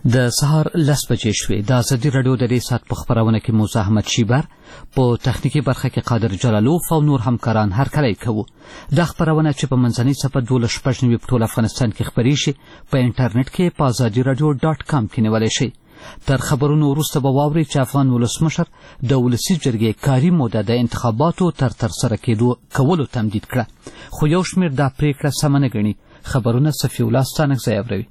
د سهار 10 بجې شوې. د ازادي راډیو د دې ساعت په خپرونه کې موسی احمد شیبر په تخنیکي برخه کې قادر جلالوف او نور همکاران هرکلی کوو. دا خپرونه چې په منځنۍ صفحه 12 په ټول افغانستان کې خپرې شي په انټرنیټ کې په azadiradio.com کې نیولی شئ. تر خبرونو وروسته به واورئ چې افغان ولسمشر د ولسي جرګې کاري موده د انتخاباتو ترسره کولو تمدید کړه، خو یو شمېر دا پرېکړه سمه نه ګڼي. خبرونه صفي الله ستانکزی اوروي.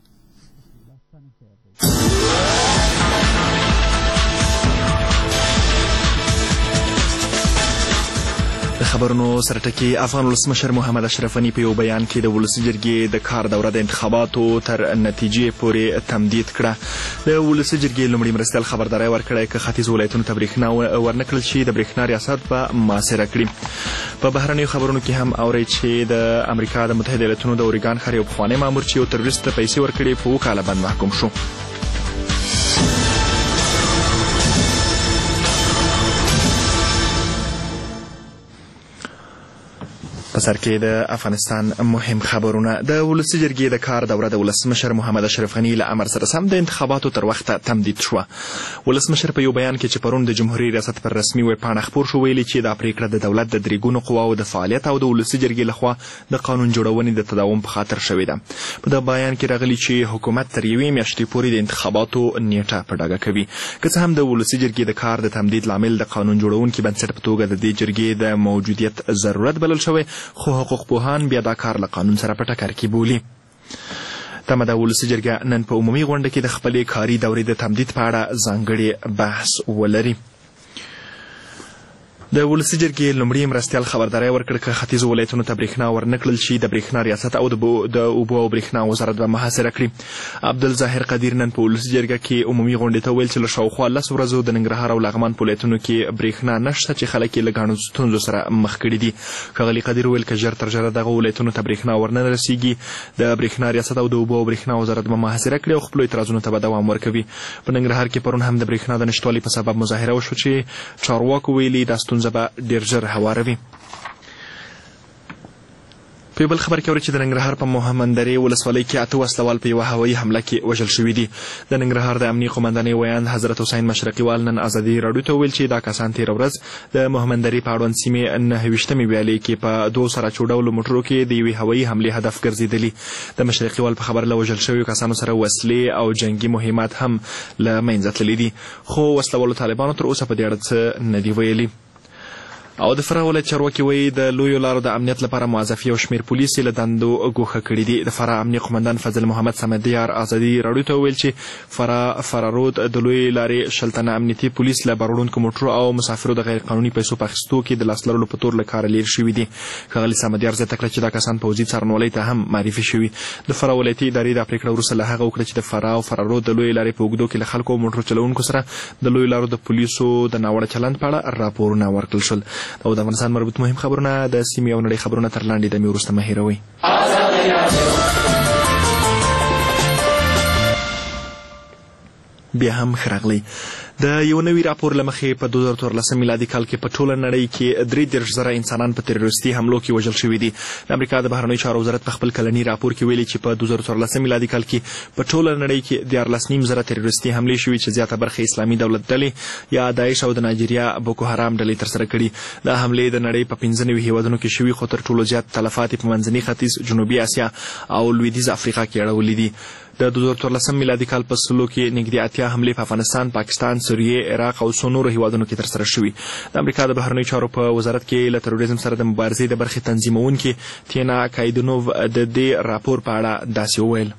د خبرونو سره ټکی افغان ولسمشر محمد اشرف غني په یو بیان کې د ولسي جرګې د کار دوره د انتخاباتو تر نتیجې پورې تمدید کړه. د ولسي جرګې لومړي مرستیال خبرداری ورکړی که ختیځ ولایتونو ته برېښنا ورنکړل شي د برېښنا ریاست به محاصره کړي. په بهرنیو خبرونو کې هم اورئ چې د امریکا د متحده ایالتونو د اورېګان ښار یو پخوانی مامور چې یو تروریست ته پیسې ورکړې په 2 کاله بند محکوم شو. په سر کې د افغانستان مهم خبرونه. د ولسي جرګې د کار دوره د ولسمشر محمد اشرف غني له امر سره سم د انتخاباتو تر وخته تمدید شوه. ولسمشر په یو بیان کې چې پرون د جمهوریت ریاست پر رسمي ویبپاڼه خپور شو ویلي چې دا پریکړه د دولت د درې ګونو قواو د فعالیت او د ولسي جرګې لخوا د قانون جوړونې د تداوم په خاطر شوې ده. په دغه بیان کې راغلي چې حکومت تر یوې میاشتې پورې د انتخاباتو نیټه په ډاګه کوي. که څه هم د ولسي جرګې د کار د تمدید لامل د قانون جوړونکي بنسټ په توګه د دې جرګې د موجودیت ضرورت بلل شوی، خو حقوق پوهان بیا دا کار له قانون سره په ټکر کې بولي. تمه ده ولسي جرګه نن په عمومي غونډه کې د خپلې کاري دورې د تمدید په اړه ځانګړی بحث ولري. د ولسي جرګې لومړي مرستیال خبرداری ورکړ که ختیځو ولایتونو ته برېښنا ورنکړل شي د برېښنا ریاست او د اوبو او برېښنا وزارت به محاصره کړي. عبدالظاهر قدیر نن په ولسي جرګه کې عمومي غونډې ته ویل چې له شاوخوا 10 ورځو د ننګرهار او لغمان په ولایتونو کې برېښنا نشته چې خلک یې له ګڼو ستونزو سره مخ کړي دي. ښاغلي قدیر ویل که ژر تر ژره دغه ولایتونو ته برېښنا ورنه رسیږي د برېښنا ریاست او د اوبو او برېښنا وزارت به محاصره کړي او خپلو اعتراضونو ته به دوام ورکوي. په ننګرهار کې پرون هم د برېښنا د نشتوالي په سبب مظاهره وشوه چې چارواکو ویلي دا ستونزه به ډېر هواروي. په بل خبر کې اوري چې د ننګرهار په محمدرې ولسوالۍ کې 8 وسلوال په یوه هوایي حمله کې وژل شوي دي. د ننګرهار د امنیې قومندانۍ ویاند حضرت حسین مشرقیوال نن ازادي راډیو ته ویل چې دا کسان تېره ورځ د محمدرې په اړوند سیمې 29 ویالې کې په 2 سراچو ډولو موټرو کې د یوې هوایي حملې هدف ګرځېدلي. د مشرقیوال په خبر له وژل شویو کسانو سره وسلې او جنگي مهمات هم له منځه تللي دي، خو وسلوالو طالبانو تر اوسه په دې اړه څه نه دي ویلي. او د فراه ولایت چارواکي وایي د لویو لارو د امنیت لپاره موظف یو شمېر پولیس له دندو ګوښه کړي دي. د فراه امنیه قومندان فضل محمد صمدیار ازادي راډیو ته ویل چې فراه رود د لویې لارې 10 تنه امنیتي پولیس له بارونکو موټرو او مسافرو د غیر قانوني پیسو په اخیستو کې د لاس لرلو په تور له کاره لیر شوي دي. ښاغلي صمدیار زیاته کړه چې دا کسان پوځي څارنوالۍ ته هم معرفي شوي. د فراه ولایتي ادارې دا پرېکړه وروسته له هغه وکړه چې د فراه او فراه رود د لویې لارې په اوږدو کې له خلکو او موټرو چلوونکو سره د لویو لارو د پولیسو د ناوړه چلند په اړه راپورونه ورکړل شول. او د افغانستان مربوط مهم خبرونه د سیمې او نړۍ خبرونه تر لاندې دمې وروسته مه هېروئ. بیا هم ښه راغلی. د یو نوي راپور له مخې په 2014 میلادي کال کې په ټوله نړۍ کې 33,000 انسانان په تروریستي حملو کې وژل شوي دي. د امریکا د بهرنیو چارو وزارت په خپل کلني راپور کې ویلي چې په 2014 میلادي کال کې په ټوله نړۍ کې 14,500 تروریستي حملې شوي چې زیاته برخه اسلامي دولت ډلې یا داعش او د نایجیریا بوکو حرام ډلې ترسره کړي. دا حملې د نړۍ په 15 هیوادونو کې شوي، خو تر ټولو زیات تلفات په منځني ختیځ، جنوبي اسیا او لویدیځ افریقا کې اړولي دي. د 2014 میلادي کال په سلو کې نږدې 80 حملې په افغانستان، پاکستان، سوریې، عراق او څو نورو هیوادونو کې ترسره شوي. د امریکا د بهرنیو چارو په وزارت کې له تروریزم سره د مبارزې د برخې تنظیمونکي تینا کایدنوف د دې راپور په اړه داسې وویل.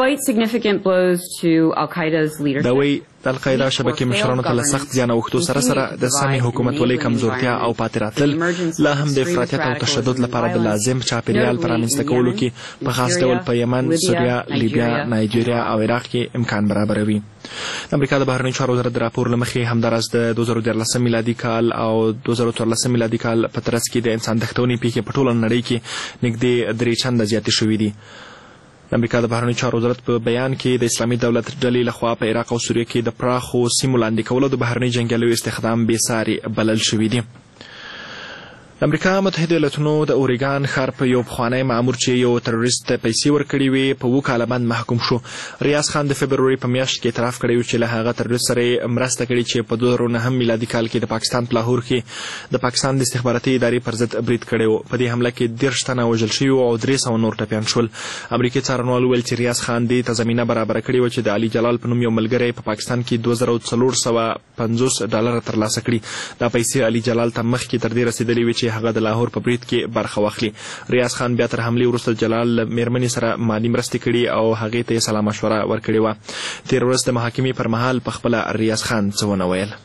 دا وایي د القاعده شبکې مشرانو ته له سخت زیان اوښتو سره سره د سمې حکومتولۍ کمزورتیا او پاتې راتلل لا هم د افراطیت او تشدد لپاره د لازم چاپیریال په رامنځته کولو کې په خاص ډول په یمن، سوریه، لیبیا، نایجیریا او عراق کې امکان برابروي. د امریکا د بهرنیو چارو وزارت د راپور له مخې همداراز د 2014 میلادي کال او 2014 میلادي کال په ترڅ کې د انسان دښتونې پیښې په ټوله نړۍ کې نږدې 3 چنده زیاتې شوي دي. د امریکا د بهرنیو چارو وزارت په بیان کې د اسلامي دولت ډلې لخوا په عراق او سوریه کې د پراخو سیمو لاندې کولو د بهرني جنګیالیو استخدام بې ساري بلل شوي دي. د امریکا متحده ایالاتونو د اوريګان ښار په یو پخوانی مامور چې یو تروریست پیسې ورکړې وې په 2 کاله باندې محکوم شو. ریاض خان د فبروري په میاشت کې اعتراف کړی و چې له هغه تروریست سره مرسته کړې چې په 2009 میلادي کال کې د پاکستان په لاهور کې د پاکستان د استخباراتي ادارې پر ضد برید کړی و. په دې حمله کې 10 تنه وژل شوي او 300 نور ټپیان شول. امریکایي څارنوال وویل چې ریاض خان دې ته زمینه برابره کړې و چې د علي جلال په نوم یو ملګری په پاکستان کې $2450 ترلاسه کړي. دا پیسې علي جلال ته مخکې تر دې رسېدلې وې چې هغه د لاهور په برید کې برخه واخلي. ریاض خان بیا تر حملې وروسته جلال میرمنې سره مالي مرستې کړي او هغې ته یې سلا مشوره ورکړې وه. تېره ورځ د محاکمې پر مهال په خپله ریاض خان څه ونه ویل.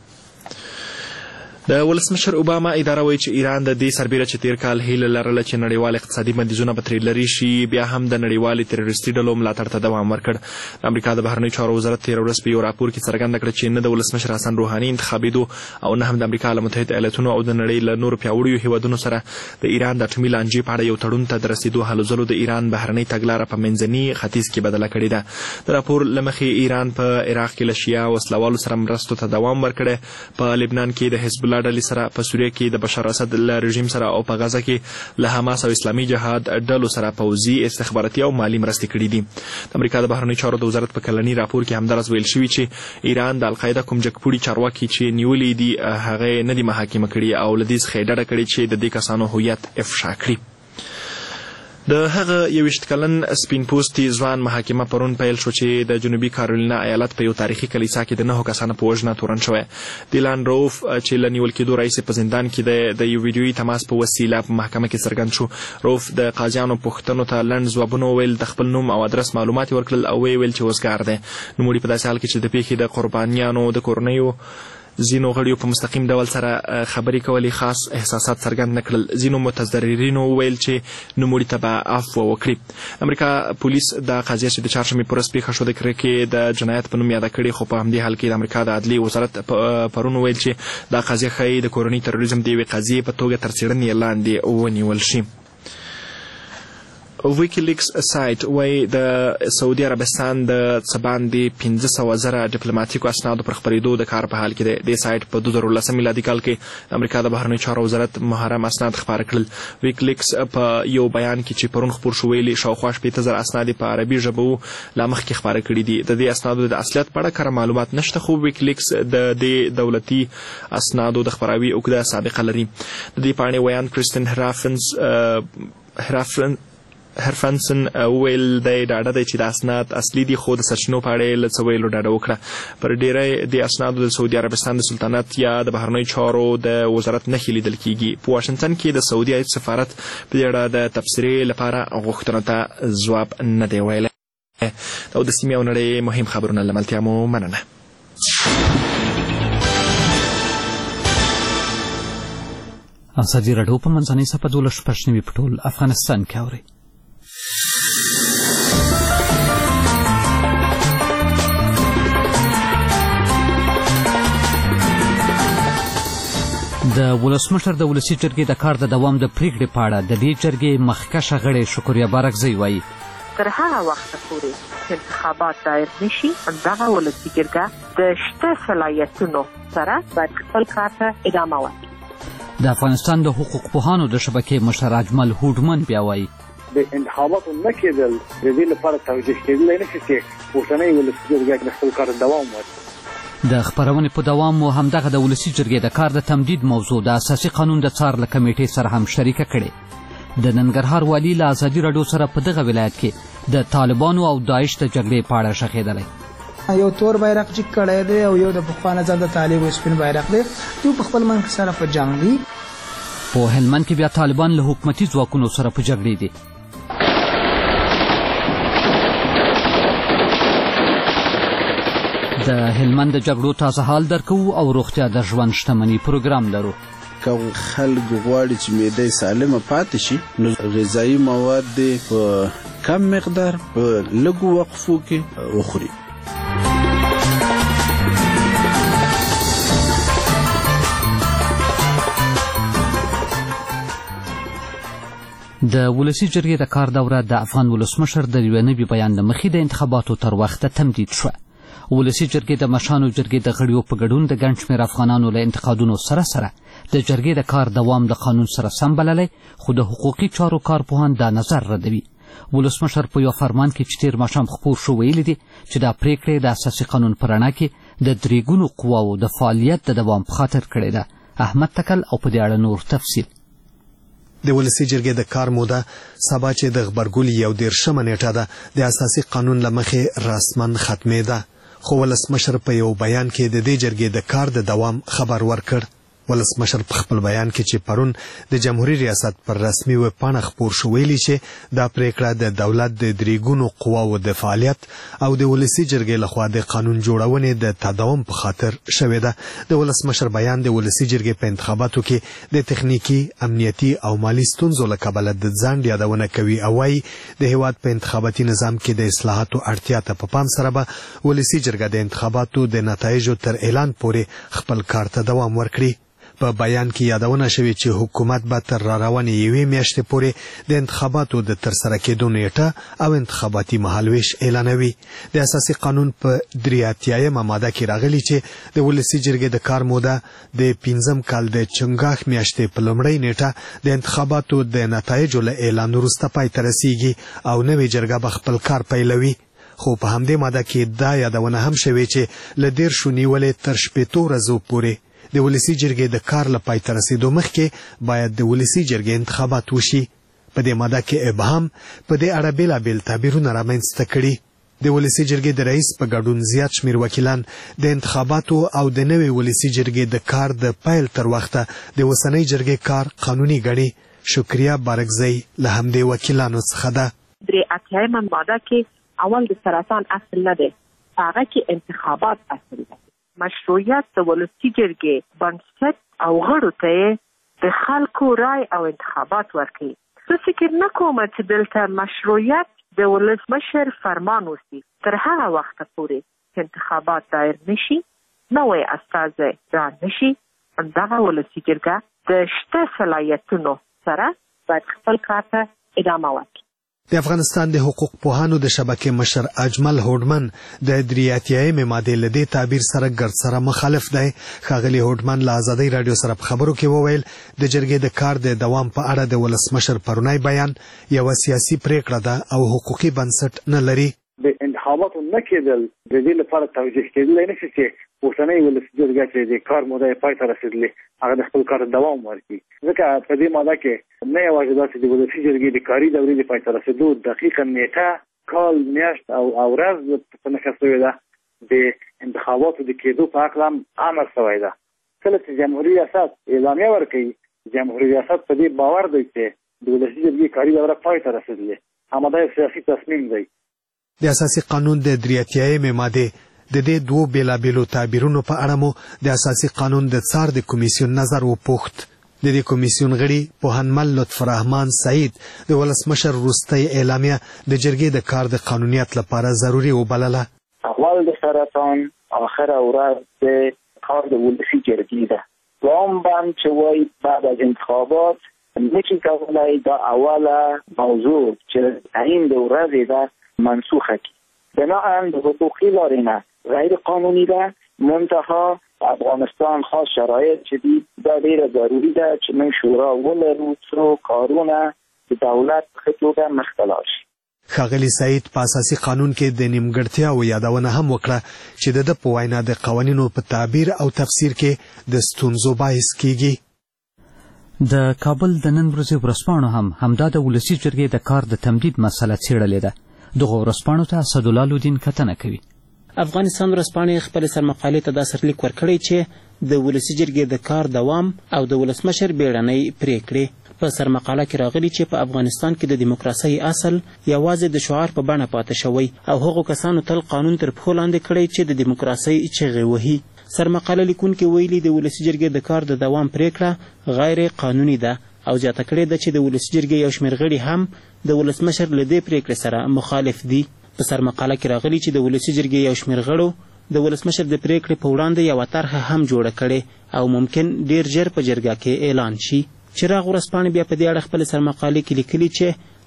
د ولسمشر اوباما اداره وایي چې ایران د دې سربیره چې تیر کال هیله لرله چې نړیوال اقتصادي بندیزونه به ترې لرې شي بیا هم د نړیوالې تروریستي ډلو ملاتړ ته دوام ورکړ. د امریکا د بهرنیو چارو وزارت تېره ورځ په یو راپور کې څرګنده کړه چې نه د ولسمشر حسن روحاني انتخابېدو او نه هم د امریکا له متحده ایالاتونو او د نړۍ له نورو پیاوړیو هیوادونو سره د ایران د اټومي لانجې په اړه یو تړون ته د رسېدو هلو ځلو د ایران بهرنۍ تګلاره په منځني ختیځ کې بدله کړې ده. د راپور له مخې ایران په عراق کې له شیعه وسلوالو سره مرستو ته دوام ورکړی. په لبنان کې د حزب الله ډلې سره، په سوریه کې د بشار اسد له رژیم سره او په غزه کې له حماس او اسلامي جهاد ډلو سره پوځي، استخباراتي او مالي مرستې کړي دي. د امریکا د بهرنیو چارو د وزارت په کلني راپور کې همدارس ویل شوي چې ایران د القاعده کوم جګپوړي چارواکي چې نیولي دي هغه نه دي محاکمه کړي او له دې څخه یې ډډه کړې چې د دې کسانو هویت افشا کړي. د هغه 21 کلن سپین پوستي ځوان محاکمه پرون پیل شو چې د جنوبي کارولینا ایالت په یو تاریخي کلیسا کې د 9 کسانو په وژنه تورن شوی. دیلان روف چې له نیول کېدو راهیسې په زندان کې د یو ویډیویي تماس په وسیله په محکمه کې څرګند شو. روف د قاضیانو پوښتنو ته لنډ ځوابونه وویل، د خپل نوم او ادرس معلومات ورکړل او ویل چې وزګار دی. نوموړي په داسې حال کې چې د پیښې د قربانیانو د کورنیو ځینو غړیو په مستقیم ډول سره خبرې کولې خاص احساسات څرګند نه کړل. ځینو متضررینو ویل چې نوموړي ته به عفو وکړي. امریکا پولیس د قضیه چې د چهارشنبې په ورځ پیښه شوه د کرکې د جنایت په نوم یاده کړې، خو په همدې حال کې د امریکا د عدلیې وزارت پرون ویل چې دا قضیه ښایي د کورني تروریزم د یوې قضیې په توګه تر څېړنې لاندې ونیول شي. ویکیلیکس سایت وایي د سعودي عربستان د څه باندې 500,000 ډیپلوماتیکو اسنادو پر خپرېدو د کار په حال کې دی. دې سایت په 2019 میلادي کال کې امریکا د بهرنیو چارو وزارت محرم اسناد خپاره کړل. ویکیلیکس په یو بیان کې چې پرون خپور شو ویلي شاوخوا 80,000 اسناد په عربي ژبه لا مخکې خپاره کړي دي. د دې اسنادو د اصلیت په اړه کره معلومات نشته، خو ویکیلیکس د دې دولتي اسنادو د خپراوي اوږده سابقه لري. د دې پاڼې ویان کریستین هرفنسن ویل دی ډاډه دی چې د اسناد اصلي دي، خو د سرچینو په اړه یې له څه ویلو ډاډه وکړه. پر ډیری د اسنادو د سعودي عربستان د سلطنت یا د بهرنیو چارو د وزارت نښې لیدل کیږي. په واشنګټن کې د سعودي عاید سفارت په دې اړه د تبصرې لپاره غوښتنو ته ځواب نه دی ویلی. او د سیمې او نړۍ مهم خبرونه له ملتیا مو مننه. ازادي راډیو په منځنۍ سپه 12 په ټول افغانستان کې اوري. د ولسمشر د ولسي جرګې د کار د دوام د پریکړې په اړه د دې جرګې مخکښه غړی شکریا بارکزی وایي تر هغه وخته پورې چې انتخابات دایر نشي دغه ولسي جرګه د شته صلاحیتونو سره باید خپل کار ته ادامه ورکړي. د افغانستان د حقوق پوهانو د شبکې مشر اجمل هوډمن بیا وایي د انتخاباتو نه کېدل د دې لپاره توجیه کېدلی نشي چې اوسنۍ ولسي جرګه خپل کار دوام ورکړي. د خپرونې په دوام مو همدغه د ولسي جرګې د کار د تمدید موضوع د اساسي قانون د څار له کمیټې سره هم شریکه کړې. د ننګرهار والي له ازادي راډیو سره په دغه ولایت کې د طالبانو او داعش د جګړې په اړه شخېدلی. یو تور بیرغ چې کړی دی او یو د پخوانه ځل د طالبو سپین بیرغ دی، دوی په خپل منځ سره په جنګ دي. په هلمند کې بیا طالبان له حکومتي ځواکونو سره په جګړې دي. د هلمند د جګړو تازه حال درکو او روغتیا د ژوند شتمني پروګرام لرو. که خلک غواړي چې معده سالمه پاتې شي نو غذایي مواد په کم مقدار په لږو وقفو کې وخوري. د ولسي جرګې د کار دوره د افغان ولسمشر د یوه نوي بیان له مخې د انتخاباتو تر وخته تمدید شوه. ولسي جرګې د مشرانو جرګې د غړیو په ګډون د ګڼ شمېر افغانانو له انتقادونو سره د جرګې د کار دوام د قانون سره سم بللی، خو د حقوقي چارو کارپوهان دا نظر ردوي. ولسمشر په یو فرمان کې چې تېر ماښام خپور شو ویلي دي چې دا پریکړې د اساسي قانون په رڼا کې د درې ګونو قواو د فعالیت د دوام په خاطر کړې ده. احمد تکل او په دې اړه نور تفصیل. د ولسي جرګې د کار موده سبا چې د غبرګولي 11 نیټه ده د اساسي قانون له مخې رسماً ختمېده، خو ولسمشر په یو بیان کې د دې جرګې د کار د دوام خبر ورکړ. ولسمشر په خپل بیان کې چې پرون د جمهوریت ریاست پر رسمي ویبپاڼه خپور شو ویلي چې دا پریکړه د دولت د درې ګونو قواو د فعالیت او د ولسي جرګې لخوا د قانون جوړونې د تداوم په خاطر شوې ده. د ولسمشر بیان د ولسي جرګې په انتخاباتو کې د تخنیکی، امنیتي او مالی ستونزو له کبله د ځنډ یادونه کوي او وايي د هیواد په انتخاباتي نظام کې د اصلاحاتو اړتیا ته په پام سره به ولسي جرګه د انتخاباتو د نتایجو تر اعلان پورې خپل کار ته دوام ورکړي. په بیان کې یادونه شوې چې حکومت به تر راروانې 1 میاشتې پورې د انتخاباتو د ترسره کېدو نیټه او انتخاباتي مهالویش اعلانوي. د اساسي قانون په 83 ماده کې راغلي چې د ولسي جرګې د کار موده د 15 کال د چنګاښ میاشتې په لومړۍ نیټه د انتخاباتو د نتایجو له اعلان وروسته پای ته رسیږي او نوې جرګه به خپل کار پیلوي. خو په همدې ماده کې دا یادونه هم شوې چې له 10 نیولې تر 15 ورځو پورې د ولسي جرګې د کار له پای ته رسیدو مخکې باید د ولسي جرګې انتخابات وشي. په دې ماده کې ابهام په دې اړه بېلابېل تعبیرونه رامنځته کړي. د ولسي جرګې د رئیس په ګډون زیات شمېر وکیلان د انتخاباتو او د نوې ولسي جرګې د کار د پیل تر وخته د اوسنۍ جرګې کار قانوني ګڼي. شکریه بارکزی له همدې وکیلانو څخه ده. 83 ماده کې اول د سرطان اصل نه دی، هغه کې انتخابات اصل دی. مشروعیت د ولسي جرګې بنسټ او غړو ته د خلکو رای او انتخابات ورکوي. زه فکر نه کوم چې دلته مشروعیت د ولسمشر فرمان وسي تر هغه وخته پورې چې انتخابات دایر نشي، نوی استازی را نشي. همدغه ولسي جرګه د شته صلاحیتونو سره باید خپل کار ته ادامه ورکړي. د افغانستان د حقوق پوهانو د شبکې مشر اجمل هوډمن د 83 ماده له دې تعبیر سره ګرد سره مخالف دی. ښاغلي هوډمن له ازادۍ رادیو سره په خبرو کې وویل د جرګې د کار د دوام په اړه د ولسمشر پرونی بیان یو سیاسي پریکړه ده او حقوقي بنسټ نه لري. د انتخاباتو نه کېدل د دې لپاره توجیه کېدلی نشي چې اوسنۍ ولسي جرګه چې د کار موده یې پای ته رسېدلې هغه د خپل کار دوام ورکړي. ځکه په دې ماده کې نه یوازې دا چې د ولسي جرګې د کاري دورې د پای ته رسېدو دقیقه نیټه، کال، میاشت او ورځ په نښه شوې ده، د انتخاباتو د کېدو په هکله هم امر شوی ده. کله چې جمهوري ریاست اعلامیه ورکوي، جمهوري ریاست په دې باور دی چې د ولسي جرګې کاري دوره پای ته رسېدلې. همدا یو سیاسي تصمیم دی. د اساسي قانون د 83 ماده د دې دوه بیلابېلو تعبیرونو په اړه مو د اساسي قانون د څار د کمیسیون نظر وپوښت. د دې کمیسیون غړي پوهنمل لطف الرحمن سعید د ولسمشر وروستۍ اعلامیه د جرګې د کار د قانونیت لپاره ضروري وبلله. اول د سرطان، آخر ورځ د کار د ولسي جرګې ده. دوام باندې چې وایي بعد از انتخابات نشي کولای دا اوله موضوع چې این د ورځې ده منسوخه کی. بنابراین د حقوقی لارې نه غیر قانوني ده. منتها افغانستان خاص شرایط چې دي دا ډیره ضروری ده چې موږ شورا ولرو څو کارونه د دولت په توګه مخته لاړ شي. ښاغلي سعید په اساسي قانون کې د نیمګړتیاو یادونه هم وکړه چې د په وینا د قوانینو په تعبیر او تفسیر کې د ستونزو باعث کیږي. د کابل د نن ورځې ورځپاڼو هم همدا د ولسي جرګې د کار د تمدید مسله څېړلې ده. دغه ورځپاڼو ته اسدالله لودین کتنه کوي. افغانستان ورځپاڼې خپل سرمقالې ته دا سرلیک ورکړی چې د ولسي جرګې د کار دوام او د ولسمشر بیړنۍ پریکړې. په سرمقاله کې راغلي چې په افغانستان کې د دیموکراسۍ اصل یوازې د شعار په بڼه پاتې شوی او هغو کسانو تل قانون تر پښو لاندې کړی چې د دیموکراسۍ چغې وهي. سرمقاله لیکونکي ویلي د ولسي جرګې د کار د دوام پریکړه غیر قانوني ده او زیاته کړې ده چې د ولسي جرګې یو شمېر غړي هم د ولسمشر له دې پریکړې سره مخالف دي. په سرمقاله کې راغلي چې د ولسي جرګې یو شمېر غړو د ولسمشر د پریکړې په وړاندې یوه طرحه هم جوړه کړې او ممکن ډیر ژر په جرګه کې اعلان شي. چراغ ورځپاڼې بیا په دې اړه خپل سرمقالې کې لیکلي چې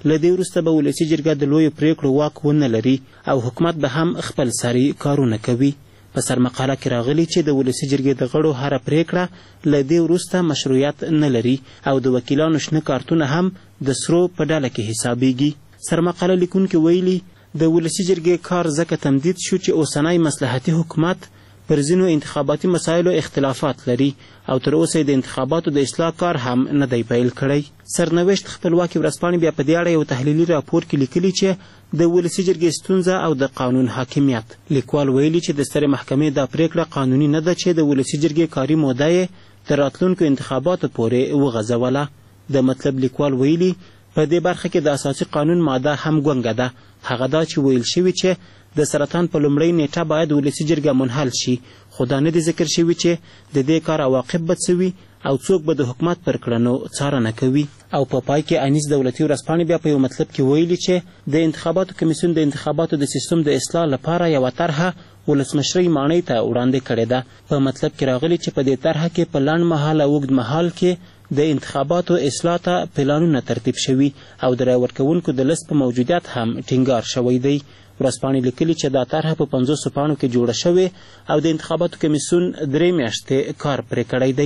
له دې وروسته به ولسي جرګه د لویو پریکړو واک ونه لري او حکومت به هم خپل سري کارونه کوي. په سرمقاله کې راغلي چې د ولسي جرګې د غړو هره پریکړه له دې وروسته مشروعیت نه لري او د وکیلانو شنه کارتونه هم د سرو په ډله کې حسابیږي. سرمقاله لیکونکي ویلي د ولسي جرګې کار ځکه تمدید شو چې اوسنی مصلحتي حکومت پر ځینو انتخاباتي مسایلو اختلافات لري او تر اوسه د انتخاباتو د اصلاح کار هم نه دی پیل کړی. سرنوشت خپلواکي ورځپاڼې بیا په دې اړه یو تحلیلي راپور کې لیکلي چې د ولسي جرګې ستونزه او د قانون حاکمیت. لیکوال ویلي چې د سترې محکمې دا پریکړه قانوني نه ده چې د ولسي جرګې کاري موده یې تر راتلونکو انتخاباتو پورې وغځوله. د مطلب لیکوال ویلي په دې برخه کې د اساسي قانون ماده هم ګونګه ده. هغه دا چې ویل شوي چې د سرطان په لومړۍ نیټه باید ولسي جرګه منحل شي، خو دا نه دي ذکر شوي چې د دې کار عواقب به څه وي او څوک به د حکومت پر کړنو څارنه کوي. او په پای کې انیس دولتي ورځپاڼې بیا په یو مطلب کې ویلي چې د انتخاباتو کمیسیون د انتخاباتو د سیستم د اصلاح لپاره یوه طرحه ولسمشرۍ ماڼۍ ته وړاندې کړې ده. په مطلب کې راغلي چې په دې طرحه کې په لنډ مهال او اوږد مهال کې د انتخاباتو اصلاح ته پلانونه ترتیب شوي او د رای ورکوونکو د لیست په موجودیت هم ټینګار شوی دی. ورځپاڼې لیکلي چې دا طرحه په 500 پاڼو کې جوړه شوې او د انتخاباتو کمیسیون 3 میاشتې کار پرې کړی دی.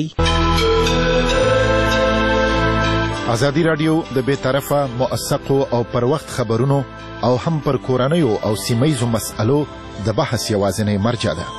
ازادي راډیو د بې طرفه موثقو او پر وخت خبرونو او هم پر کورنیو او سیمهیزو مسألو د بحث یوازینۍ مرجع ده.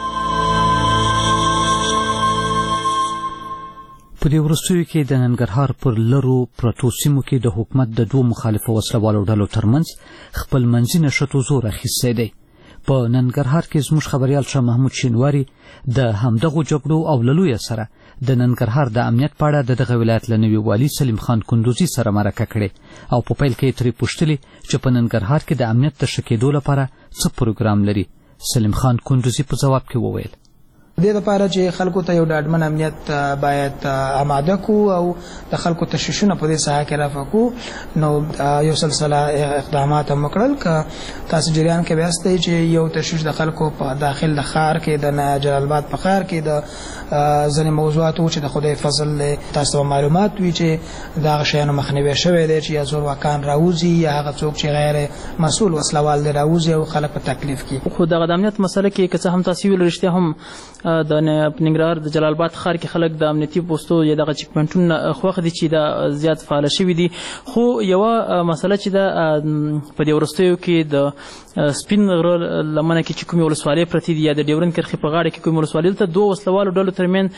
په دې وروستیو کې د ننګرهار پر لرو پرتو سیمو کې د حکومت د دوو مخالفو وسلوالو ډلو ترمنځ خپلمنځي نښتو زور اخیستی دی. په ننګرهار کې زموږ خبریال شاه محمود شینواري د همدغو جګړو او له لویه سره د ننګرهار د امنیت په اړه د دغه ولایت له نوي والي سلیم خان کندوزي سره مرکه کړې او په پیل کې یې ترې پوښتلي چې په ننګرهار کې د امنیت د ښه کېدو لپاره څه پروګرام لري. سلیم خان کندوزي په ځواب کې وویل د دې لپاره چې خلکو ته یو ډاډمن امنیت باید آماده کو او د خلکو تشویشونه په دې ساحه کې رفع کو. نو یو سلسله اقدامات هم وکړل که تاسو جریان کې بیا ستئ چې یو تشویش د خلکو په داخل د ښار کې د جلال آباد په ښار کې د ځینې موضوعات و چې د خدای فضل تاسو معلومات وي چې دغه شیانو مخنیوی شوی دی چې یا زورواکان راوځي یا هغه څوک چې غیر مسؤل وسلوال دی راوځي او خلک په تکلیف کې. خو دغه د امنیت مسله کې که څه هم تاسو ویل رښتیا هم د ننګرهار د جلال آباد ښار کې خلک د امنیتي پوسټو یا دغه چیک پوینټونه خوښ دي چې دا زیات فعال شوي دي. خو یوه مسله چې ده په دې وروستیو کې د سپین غره لمنه کې چې کومې ولسوالۍ پرتې دي یا د ډیورند کرښې په غاړه کې کومې ولسوالۍ دلته دوه وسلوالو ډلو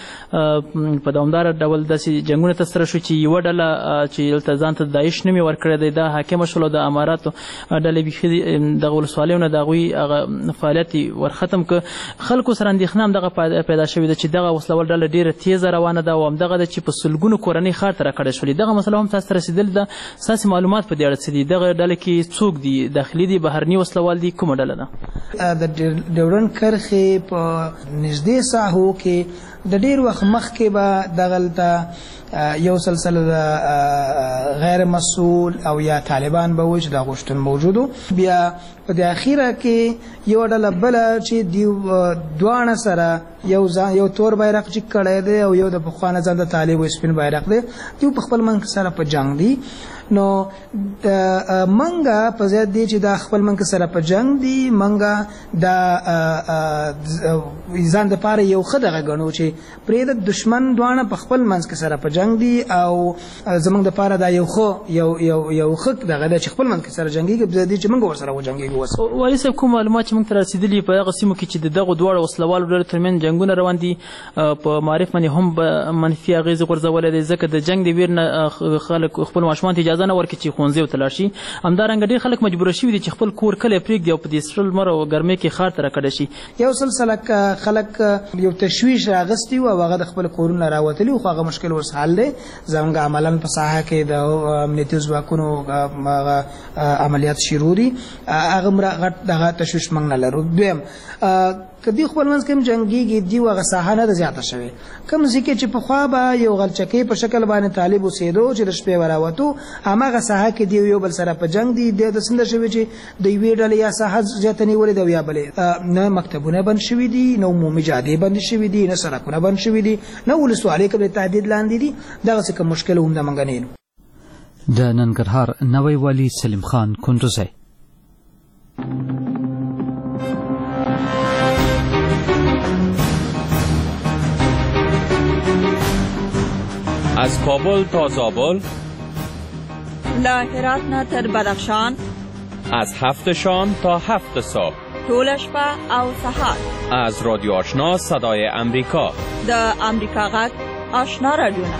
ترمنځ په دوامداره ډول داسې جنګونه ترسره شو چې یوه ډله چې دلته ځان ته داعش نوم یې ورکړی دی دا حاکمه شول او د اماراتو ډلې بیخي دغه ولسوالیو نه د هغوی هغه فعالیت یې ورختم که خلکو سره اندېښنه همدغه پیدا شوې ده چې دغه وسلوال ډله ډېره تیزه روانه ده او همدغه ده چې په سلګونو کورنۍ ښار ته راکړې شولې. دغه مسله هم تاسو ته رسېدلې ده. ستاسې معلومات په دې اړه څه دي؟ دغه ډله کې څوک دي؟ داخلي دي، بهرني وسلوال دي، کومه ډله ده؟ د ډیورند کرښې په نږدې ساحو کې د ډېر وخت مخکې به دغلته یو سلسله د غیر مسؤول او یا طالبان به وي چې دا غوښتن موجودو. بیا په د اخیره کې یو ډله بله چې دواړه سره یو تور بیرغ چې کړی دی او یو د پخوانه ځان د طالب سپین بیرغ دی، دوی په خپل منځ سره په جنګ دي. نو منګه په ځای دی چې دا خپل منځ سره په جنګ دي، منګه دا ځان د پاره یو ښه دغه ګڼو چې پرې د دشمن دواړه په خپل منځ کې سره په جنګ دي او زمونږ د پاره دا یو ښه دغه دی چې خپل منځ کې سره جنګېږي په ځای دی چې موږ ورسره وجنګېږو. والي صاحب کوم معلومات چې موږ ته رسېدلي په هغه سیمو کې چې د دغو دواړو وسلوالو ډلو ترمنځ جنګونه روان دي په معارف باندې هم منفي اغېزې غورځولی دی ځکه د جنګ د ویر نه خلک خپل ماشومان ته اجازه نه ورکړي چې ښوونځیو ته لاړ شي. همدارنګه ډېر خلک مجبوره شوي دي چې خپل کور کلی پرېږدي او په دې سړه لمر او ګرمۍ کې ښار ته راکډه شي. یو سلسله خلک یو تشویش راغستی و او هغه د خپل کورونه راوتلي خو هغه مشکل اوس حل دی. زموږ عملاً په ساحه کې د امنیتي ځواکونو عملیات شروع دي، هغه غټ دغه تشویش موږ نه لرو. دویم که دوی خپل منځ کې هم جنګېږي دي هغه ساحه نه ده زیاته شوې. کوم ځای کې چې پخوا به یو غلچکۍ په شکل باندې طالب اوسېدو چې د شپې وراوتو، هماغه ساحه کې دي یو بل سره په جنګ دي. داسې نه شوي چې د یوې ډلې یا ساحه زیاته نیولې ده یا بلې. نه مکتبونه بند شوي دي، نه عمومي جادې بندې شوي دي، نه سړکونه بند شوي دي، نه ولسوالۍ کې د تهدید لاندې دي. دغسې کوم مشکل هم د موږ نه د ننګرهار نوی والي سلیم خان کندوزی. از کابل تا زابل، له هرات نه تر بدخشان، از 7 شام تا 7 صبح، طول شپه او سهار. از رادیو آشنا صدای امریکا، د امریکا غږ آشنا رادیوونه.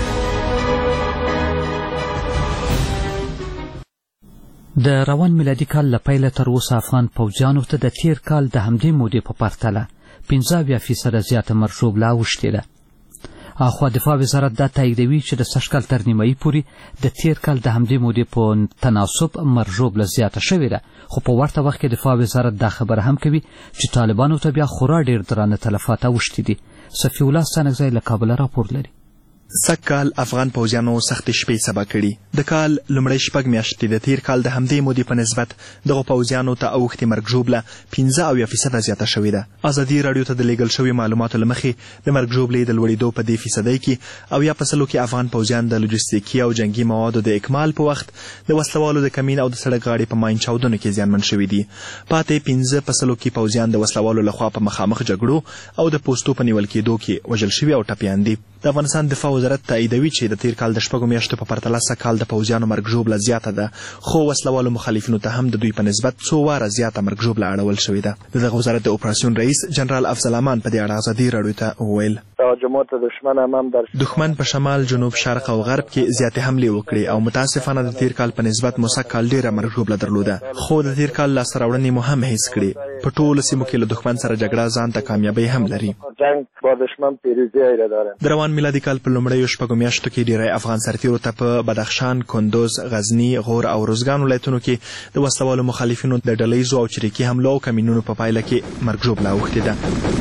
د روان میلادي کال له پیله تر اوسه افغان پوځیانو ته د تیر کال د همدې مودې په پرتله 15% زیاته مرجوبله اوښتې ده. اخوا دفاع وزارت دا تاییدوي چې د سږ کال تر نیمایي پورې د تیر کال د همدې مودې په تناسب مرجوبله زیاته شوې ده، خو په ورته وخت کې دفاع وزارت دا خبره هم کوي چې طالبانو ته بیا خورا ډیر درانه تلفات اوښتي دي. صفي الله ستانکزی له کابله راپور لري. سږ کال افغان پوځیانو سختې شپې سبا کړي. د کال لومړۍ شپږ میاشتې د تیر کال د همدې مودې په نسبت دغو پوځیانو ته اوښتې مرګ ژوبله 15% زیاته شوې ده. ازادي راډیو ته د لیږل شوي معلوماتو له مخې د مرګ ژوبلې د لوړېدو په دې فیصدۍ کې 80% کې افغان پوځیان د لوجستیکي او جنګي موادو د اکمال په وخت د وسلوالو د کمین او د سړک غاړې په ماین چاودنو کې زیانمن شوي دي. پاتې 15% کې پوځیان د وسلوالو لخوا په مخامخ جګړو او د پوستو په نیول کېدو کې وژل شوي او ټپیان دي. د افغانستان دفاع وزارت تاییدوي چې د تیر کال د شپږو میاشتو په پرتله سږ کال د پوځیانو مرګ ژوبله زیاته ده، خو وسلوالو مخالفینو ته هم د دوی په نسبت څو واره زیاته مرګ ژوبله اړول شوې ده. د دغه وزارت د اپراسیون رئیس جنرال افضل امان په دې اړه ازادي راډیو ته وویل دښمن په شمال، جنوب، شرق او غرب کې زیاتې حملې وکړې او متاسفانه د تیر کال په نسبت مو سږ کال ډېره مرګ ژوبله درلوده، خو د تیر کال لاسته راوړنې مو هم حیث کړې. په ټولو سیمو کې له دښمن سره جګړه ځان ته کامیابۍ هم لري. د روان میلادي کال په لومړیو شپږو میاشتو کې ډیری افغان سرتیرو ته په بدخشان، کندوز، غزني، غور او روزګان ولایتونو کې د وسلوالو مخالفینو د ډلهییزو او چریکي حملو او کمینونو په پایله کې مرګ ژوبله اوښتې ده.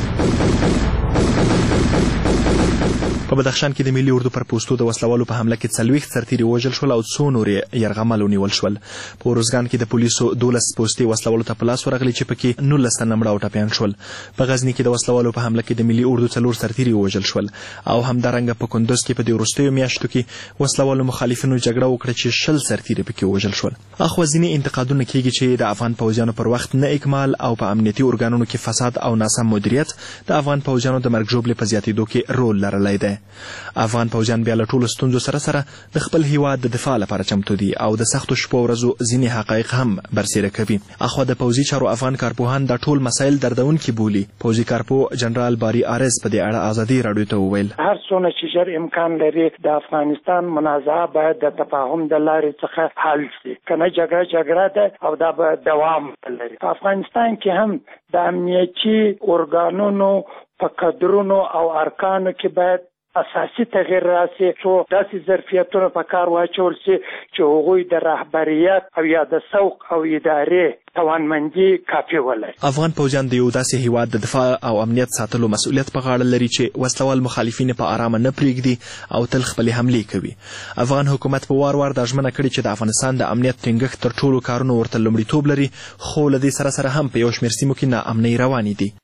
په بدخشان کې د ملي اردو پر پوستو د وسلوالو په حمله کې 40 سرتیري وژل شول او څو نور یرغمل ونیول شول. په روزګان کې د پولیسو 12 پوستې وسلوالو ته په لاس ورغلي چې پکې 19 تنه مړه او ټپیان شول. په غزني کې د وسلوالو په حمله کې د ملي اردو 4 سرتیري وژل شول او همدارنګه په کندوز کې په دې وروستیو میاشتو کې وسلوالو مخالفینو جګړه وکړه چې 20 سرتیري پکې وژل شول. اخوا ځینې انتقادونه کېږي چې د افغان پوځیانو پر وخت نه اکمال او په امنیتي ارګانونو کې فساد او ناسم مدیریت د افغان پوځیانو د مرګ ژوبلې په زیاتېدو کې رول لرلی دی. افغان پوځیان بیا له ټولو ستونزو سره د خپل هیواد د دفاع لپاره چمتو دي او د سختو شپو ورځو ځینې حقایق هم برسېره کوي. اخوا د پوځي چارو افغان کارپوهان دا ټول مسایل دردونکي بولي. پوځي کارپو جنرال باری آرز په دې اړه ازادي راډیو ته وویل هر څونه چې ژر امکان لري د افغانستان منازعه باید د تفاهم د لارې څخه حل شي، کنه جګړه ده او دا به دوام لري. په افغانستان کې هم د امنیتي ارګانونو په قدرونو او ارکانو کې باید اساسي تغییر راسي، څو داسې ظرفیتونه په کار واچول شي چې هغوی د رهبریت او یا د سوق او ادارې توانمندي کافي ولري. افغان پوځیان د یو داسې هیواد د دفاع او امنیت ساتلو مسؤلیت په غاړه لري چې وسلوال مخالفین په آرامه نه پرېږدي او تل خپلې حملې کوي. افغان حکومت په وار دا ژمنه کړې چې د افغانستان د امنیت ټینګښت تر ټولو کارونو ورته لومړیتوب لري، خو له دې سره هم په یو شمېر سیمو کې ناامنۍ روانې دي.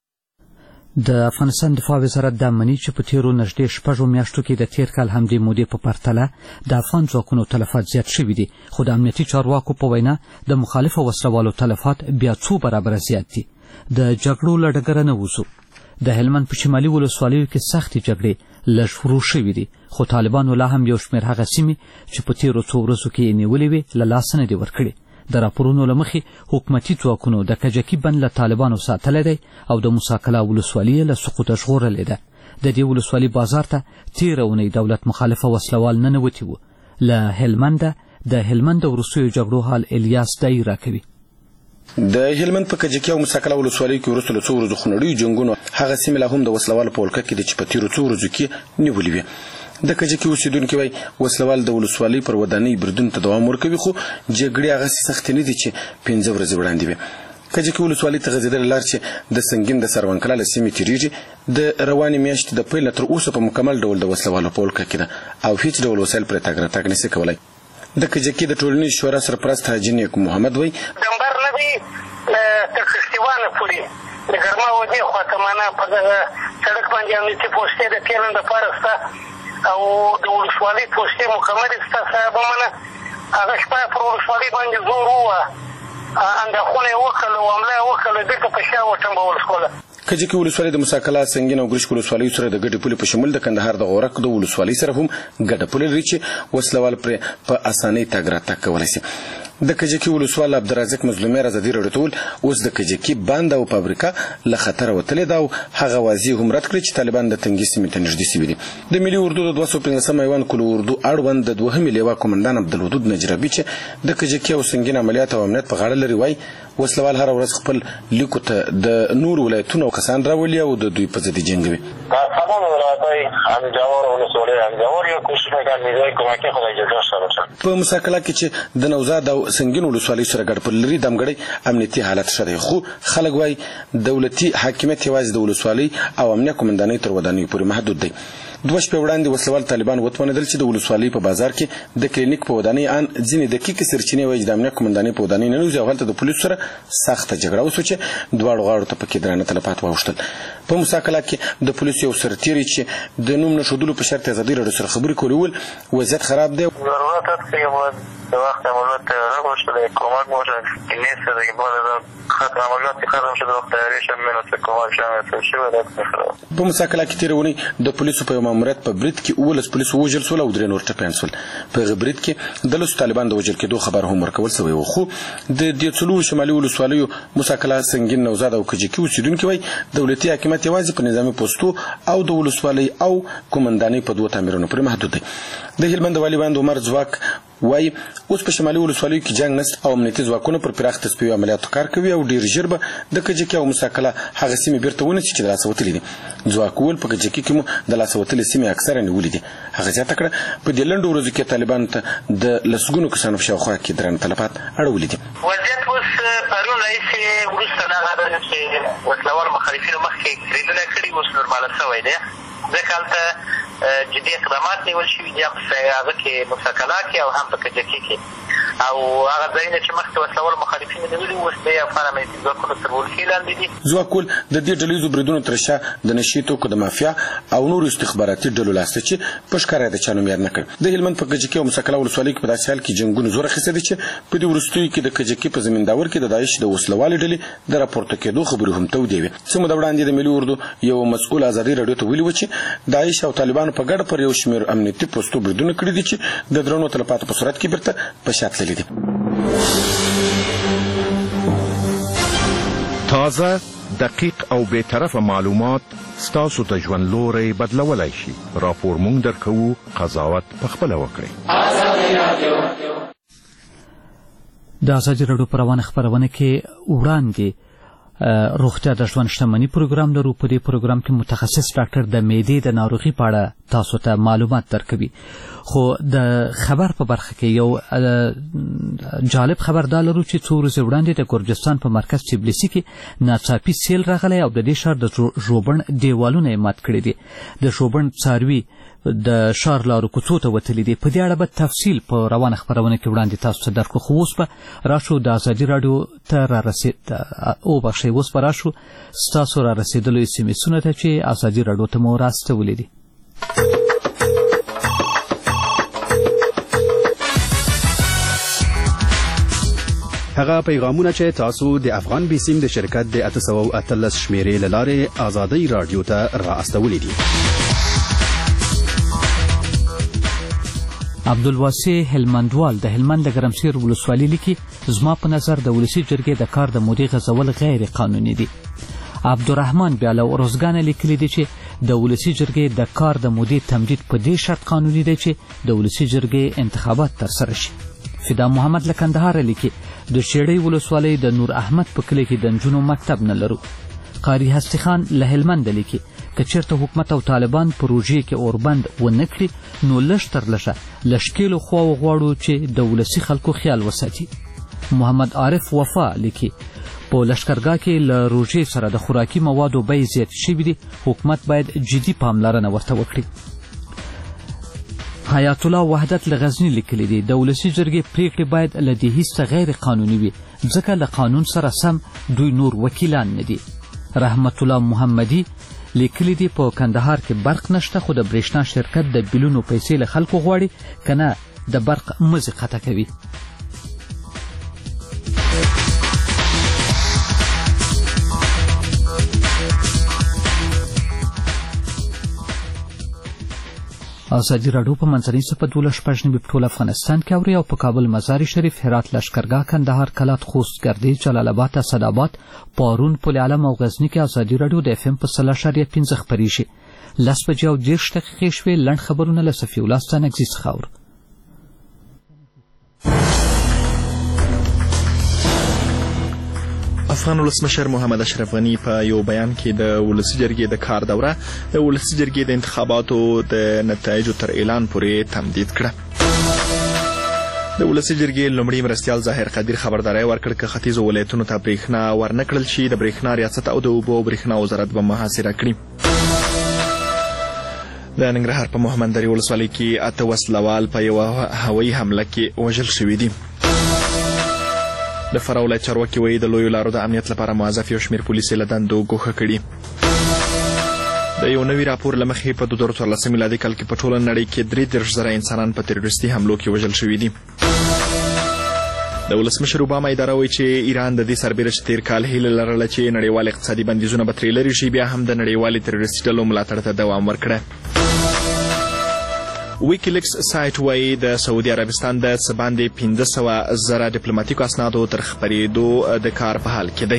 د افغانستان دفاع وزارت دا مني چې په تیرو نږدې 6 میاشتو کې د تیر کال همدې مودې په پرتله د افغان ځواکونو تلفات زیات شوي دي، خو د امنیتي چارواکو په وینا د مخالفو وسلوالو تلفات بیا څو برابره زیات دي. د جګړو له ډګره نه وځو. د هلمند په شمالي ولسوالیو کې سختې جګړې لږ شروع شوي دي، خو طالبانو لا هم یو شمېر هغه سیمې چې په تیرو څو ورځو کې یې نیولې وې له لاسه نه دي ورکړې. د راپورونو له مخې حکومتي ځواکونو د کجکي بند له طالبانو ساتلی دی او د موساکلا ولسوالي له سقوطه ژغورلې ده. د دې ولسوالي بازار ته تېره اونۍ دولت مخالفه وسلوال ننوتي وو. له هلمنده د هلمند د وروستیو جګړو حال الیاس دای راکوي. د هلمند په کجکي او موساکلا ولسوالۍ کې وروسته له څو ورځو خونړیو جنګونو هغه سیمې لا هم د وسلوالو په ولکه کې دي چې په تېرو څو ورځو کې نیولې وې. د کجکي اوسیدونکي وایي وسلوال د ولسوالۍ پر ودانۍ بریدونو ته دوام ورکوي، خو جګړې هغسې سختې نه دي چې 5 ورځې وړاندې وې. کجکي ولسوالۍ ته غځېدلې لار چې د سنګین د سرونکلا له سیمې تېرېږي د روانې میاشتې د پیل نه تر اوسه په مکمل ډول د وسلوالو په ولکه کې ده او هیڅ ډول وسایل پرې تګ راتګ نشي کولی. د کجکي د ټولنیز شورا سرپرست حاجي نیک محمد وایي دمبر نه دی تر کښتیوانه پورې د ګرما ودې خواته معنا په دغه سړک باندې امنیتي پوستې د پیلن دپاره شته او د ولسوالۍ پوستې مکملې شته صاحبه منه هغه شپه پر ولسوالۍ باندې زور ووه اندېښنه یې وکړله او حمله یې وکړله بېرته په شا وټمبول شوله. کجکي ولسوالۍ د موسی کلا سنګین او ګرشک ولسوالیو سره د ګډې پولې په شمول د کندهار د غورک د ولسوالۍ سره هم ګډه پوله لري چې وسلوال پرې په اسانۍ تګ راتګ کولی شي. د کجکي ولسوال عبدالرزاق مظلومي ازادي راډیو ته وویل اوس د کجکي بند او فابریکه له خطره وتلې ده او هغه واضح هم رد کړی چې طالبان د تنګي سیمې ته نږدې سوي دي. د ملي اردو د 215 ایوان کلو اردو اړوند د دوهمې لیوا قومندان عبدالودود نجرابي چې د کجکي او سنګین عملیات او امنیت په غاړه لري وایي وسلوال هر ورځ خپل لیکو ته د نور ولایتونو کسان راولي او د دوی په ضد جنګوي. په موسی کلا کې چې د نوزاد او سنګین ولسوالۍ سره ګډ پوله لري دمګړی امنیتي حالت ښه دی خو خلک وایي دولتي حاکمیت یوازې د ولسوالۍ او امنیه قومندانۍ تر ودانیو پورې محدود دی. 2 شپې وړاندې وسلوال طالبان وتوانېدل چې د ولسوالۍ په بازار کې د کلینیک په ودانۍ ان ځینې دقیقې سرچینې وایي چې د امنیه قومندانۍ په ودانۍ ننوځي او هلته د پولیسو سره سخته جګړه وسوه چې دواړو غاړو ته پکې درانه تلفات واوښتل. په موسی کلا کې د پولیسو یو سرتیری چې د نوم نښودلو په شرط ازادي راډیو سره خبرې کولې وویل وضعیت خراب دی. de وقت عملیات رها شده کمک موجه که نیست دیگه بعد خط عملیاتی ختم شده وقت تیاریش منو څه کمک شامل شوی دا خبره. په موسی کلا کې تیرونی د پولیسو په ماموریت په برید کې اولس پولیسو وژل شول او درې نور ټپیان شول. په برید کې د لوس طالبان د وژل کېدو خبر هم ورکول شوی و خو د دې څلور شمالي ولسوالیو موسی کلا سنگین نوزاد او کجکی اوسیدونکو وای دولتي حکومت یوازې په نظامی پوسټو او د ولسوالۍ او کومندانۍ په دوه تعمیرونو پر محدود دی. د هلمند والی باندې عمر ځواک وای اوس په شمالي ولسوالیو کې جنگ نست او امنیتي ځواکونه پر پراخ تصفیه عملیاتو کار کوي او ډیر ژر به د کجکی او موسی کلا هغه سیمې بیرته ونیسي چې د لاس وتلې دي. ځواک ول په کجکی کې مو د لاس وتلې سیمې اکثره نیولې دي. هغه ځاته کړه په دې لنډو ورځو کې طالبان ته د لسګونو کسانو په شاوخوا کې درن تلفات اړولې دي. وضعیت اوس پرون راځي وروسته دا غواړي چې وسلوال مخالفینو مخکې کړیدل کړي اوس نورمال شوی دی. ځکه هلته جدي اقدامات نیول شوي دي هغه کې موسی کلا کې او هم په کجکي کې او هغه ځایونه چې مخکې وسلوال مخالفین نیولي اوس د افغان امنیتي ځواکونو تر ولکې لاندې دي. ځواک ول د دې ډلهییزو بریدونو تر شا د نشي توکو د مافیا او نورو استخباراتي ډلو لاس دی چې په ښکاره د چا نوم یاد نه کړ. د هلمند په کجکي او موسی کلا ولسوالۍ کې په داسې حال کې جنګونه زور اخیستی دي چې په دې وروستیو کې د کجکي په زمینداور کې د داعش د وسلوالې ډلې د راپورته کېدو خبرې هم تودې وې. څه موده وړاندې د ملي اردو یو مسؤل ازادي راډیو ته ویلي و چې داعش او طالبانو په ګډه پر یو شمېر امنیتي پوسټو بریدونه کړي دي چې د درنو تلفاتو په صورت کې بیرته په شا تللي دي. تازه دقیق او بی‌طرفه معلومات ستاسو ته ژوند لوری بدلولی شي. راپور مونږ درکوو قضاوت پخپله وکړئ. د ازادي راډیو په روانه خپرونه کې وړاندې روغتیا د ژوند شتمنۍ پروګرام لرو. په دې پروګرام کې متخصص ډاکټر د معدې د ناروغۍ په اړه تاسو ته معلومات درکوي. خو د خبر په برخه کې یو جالب خبر دا لرو چې څو ورځې وړاندې د ګرجستان په مرکز تبلیسي کې ناڅاپي سیل راغلی او د دې ښار د ژوبڼ دیوالونه یې مات کړي دي. د ژوبڼ څاروي د ښار لارو کوڅو ته وتلي دي. په دې اړه به تفصیل په روانه خپرونه کې وړاندې تاسو ته درکړو. خو اوس به راشو د ازادي راډیو ته اوس به راشو ستاسو را رسېدلو SMS-ونو ته چې ازادي راډیو ته مو راستولي دي. هغه پیغامونه چې تاسو د افغان بیسیم د شرکت د 813 شمیرې له لارې ازادي راډیو ته را استولي دي. عبدالواسع هلمندوال د هلمند د ګرمسیر ولسوالۍ لیکي زما په نظر د ولسي جرګې د کار د مودې غځول غیر قانوني دي. عبدالرحمن بیاله ورزګان لیکلي دي چې د ولسي جرګې د کار د مودې تمدید په دې شرط قانوني دی چې د ولسي جرګې انتخابات ترسره شي. فدا محمد له کندهار لیکي د شیړۍ ولسوالۍ د نور احمد په کلي کې د نجونو مکتب نه لرو. قاری هستی خان له هلمند لیکي که چېرته حکومت او طالبان په روژې کې اوربند ونه کړي نو لږ تر لږه له ښکېلو خواو غواړو چې د ولسي خلکو خیال وساتي. محمد عارف وفا لیکي په لښکرګاه کې له روژې سره د خوراکي موادو بیې زیاتې شوي دي. حکومت باید جدي پاملرنه ورته وکړي. حیات الله وحدت له غزني لیکلي دي د ولسي جرګې پریکړې باید له دې هیڅ غیر قانوني وي ځکه له قانون سره سم دوی نور وکیلان نه دي. رحمت الله محمدي لیکلي دي په کندهار کې برق نشته خو د برېښنا شرکت د بیلونو پیسې له خلکو غواړي که نه د برق مزي قطع کوي. ازادي راډیو په منځنۍ څپه 12 په ټول افغانستان کې اوري او په کابل، مزار شریف، هرات، لشکرګاه، کندهار، کلات، خوست، ګردیز، جلال آباد، اسداباد، پارون، پل علم او غزني کې ازادي راډیو د FM په 0.5 خپرېږي. 10 بجې او 10 دقیقې شوې. لنډ خبرونه له صفي الله ستانکزي څخه اورو. افغان ولسمشر محمد اشرف غنی په یو بیان کې د ولسي جرګې د کار دوره د ولسي جرګې د انتخاباتو د نتایجو تر اعلان پورې تمدید کړه. د ولسي جرګې لومړي مرستیال ظاهر قدیر خبرداري ورکړه چې ختیځو ولایتونو ته برېښنا ورنکړل شي. د برېښنا ریاست او د اوبو برېښنا وزارت به محاصره کړي. د ننګرهار په موهمندري ولسوالۍ کې 8 وسلوال په یو هوایي حمله کې وژل شوي دي. د فراه ولایت چارواکي وایي د لویو لارو د امنیت لپاره موظف یو شمېر پولیس له دندو ګوښه کړي. د یو نوي راپور له مخې په 2014 میلادي کال کې په ټوله نړۍ کې 33,000 انسانان په تروریستي حملو کې وژل شوي دي. د ولسمشر اوباما اداره وایي چې ایران د دې سربېره چې تیر کال هیله لرله چې نړیوال اقتصادي بندیزونه به ترې لرې شي، بیا هم د نړیوالې تروریستي ډلو ملاتړ ته دوام ورکړه. ویکیلیکس سایټ وایي د سعودي عربستان د څه باندې 500,000 ډیپلوماټیکو اسنادو تر خپرېدو د کار په حال کې دی.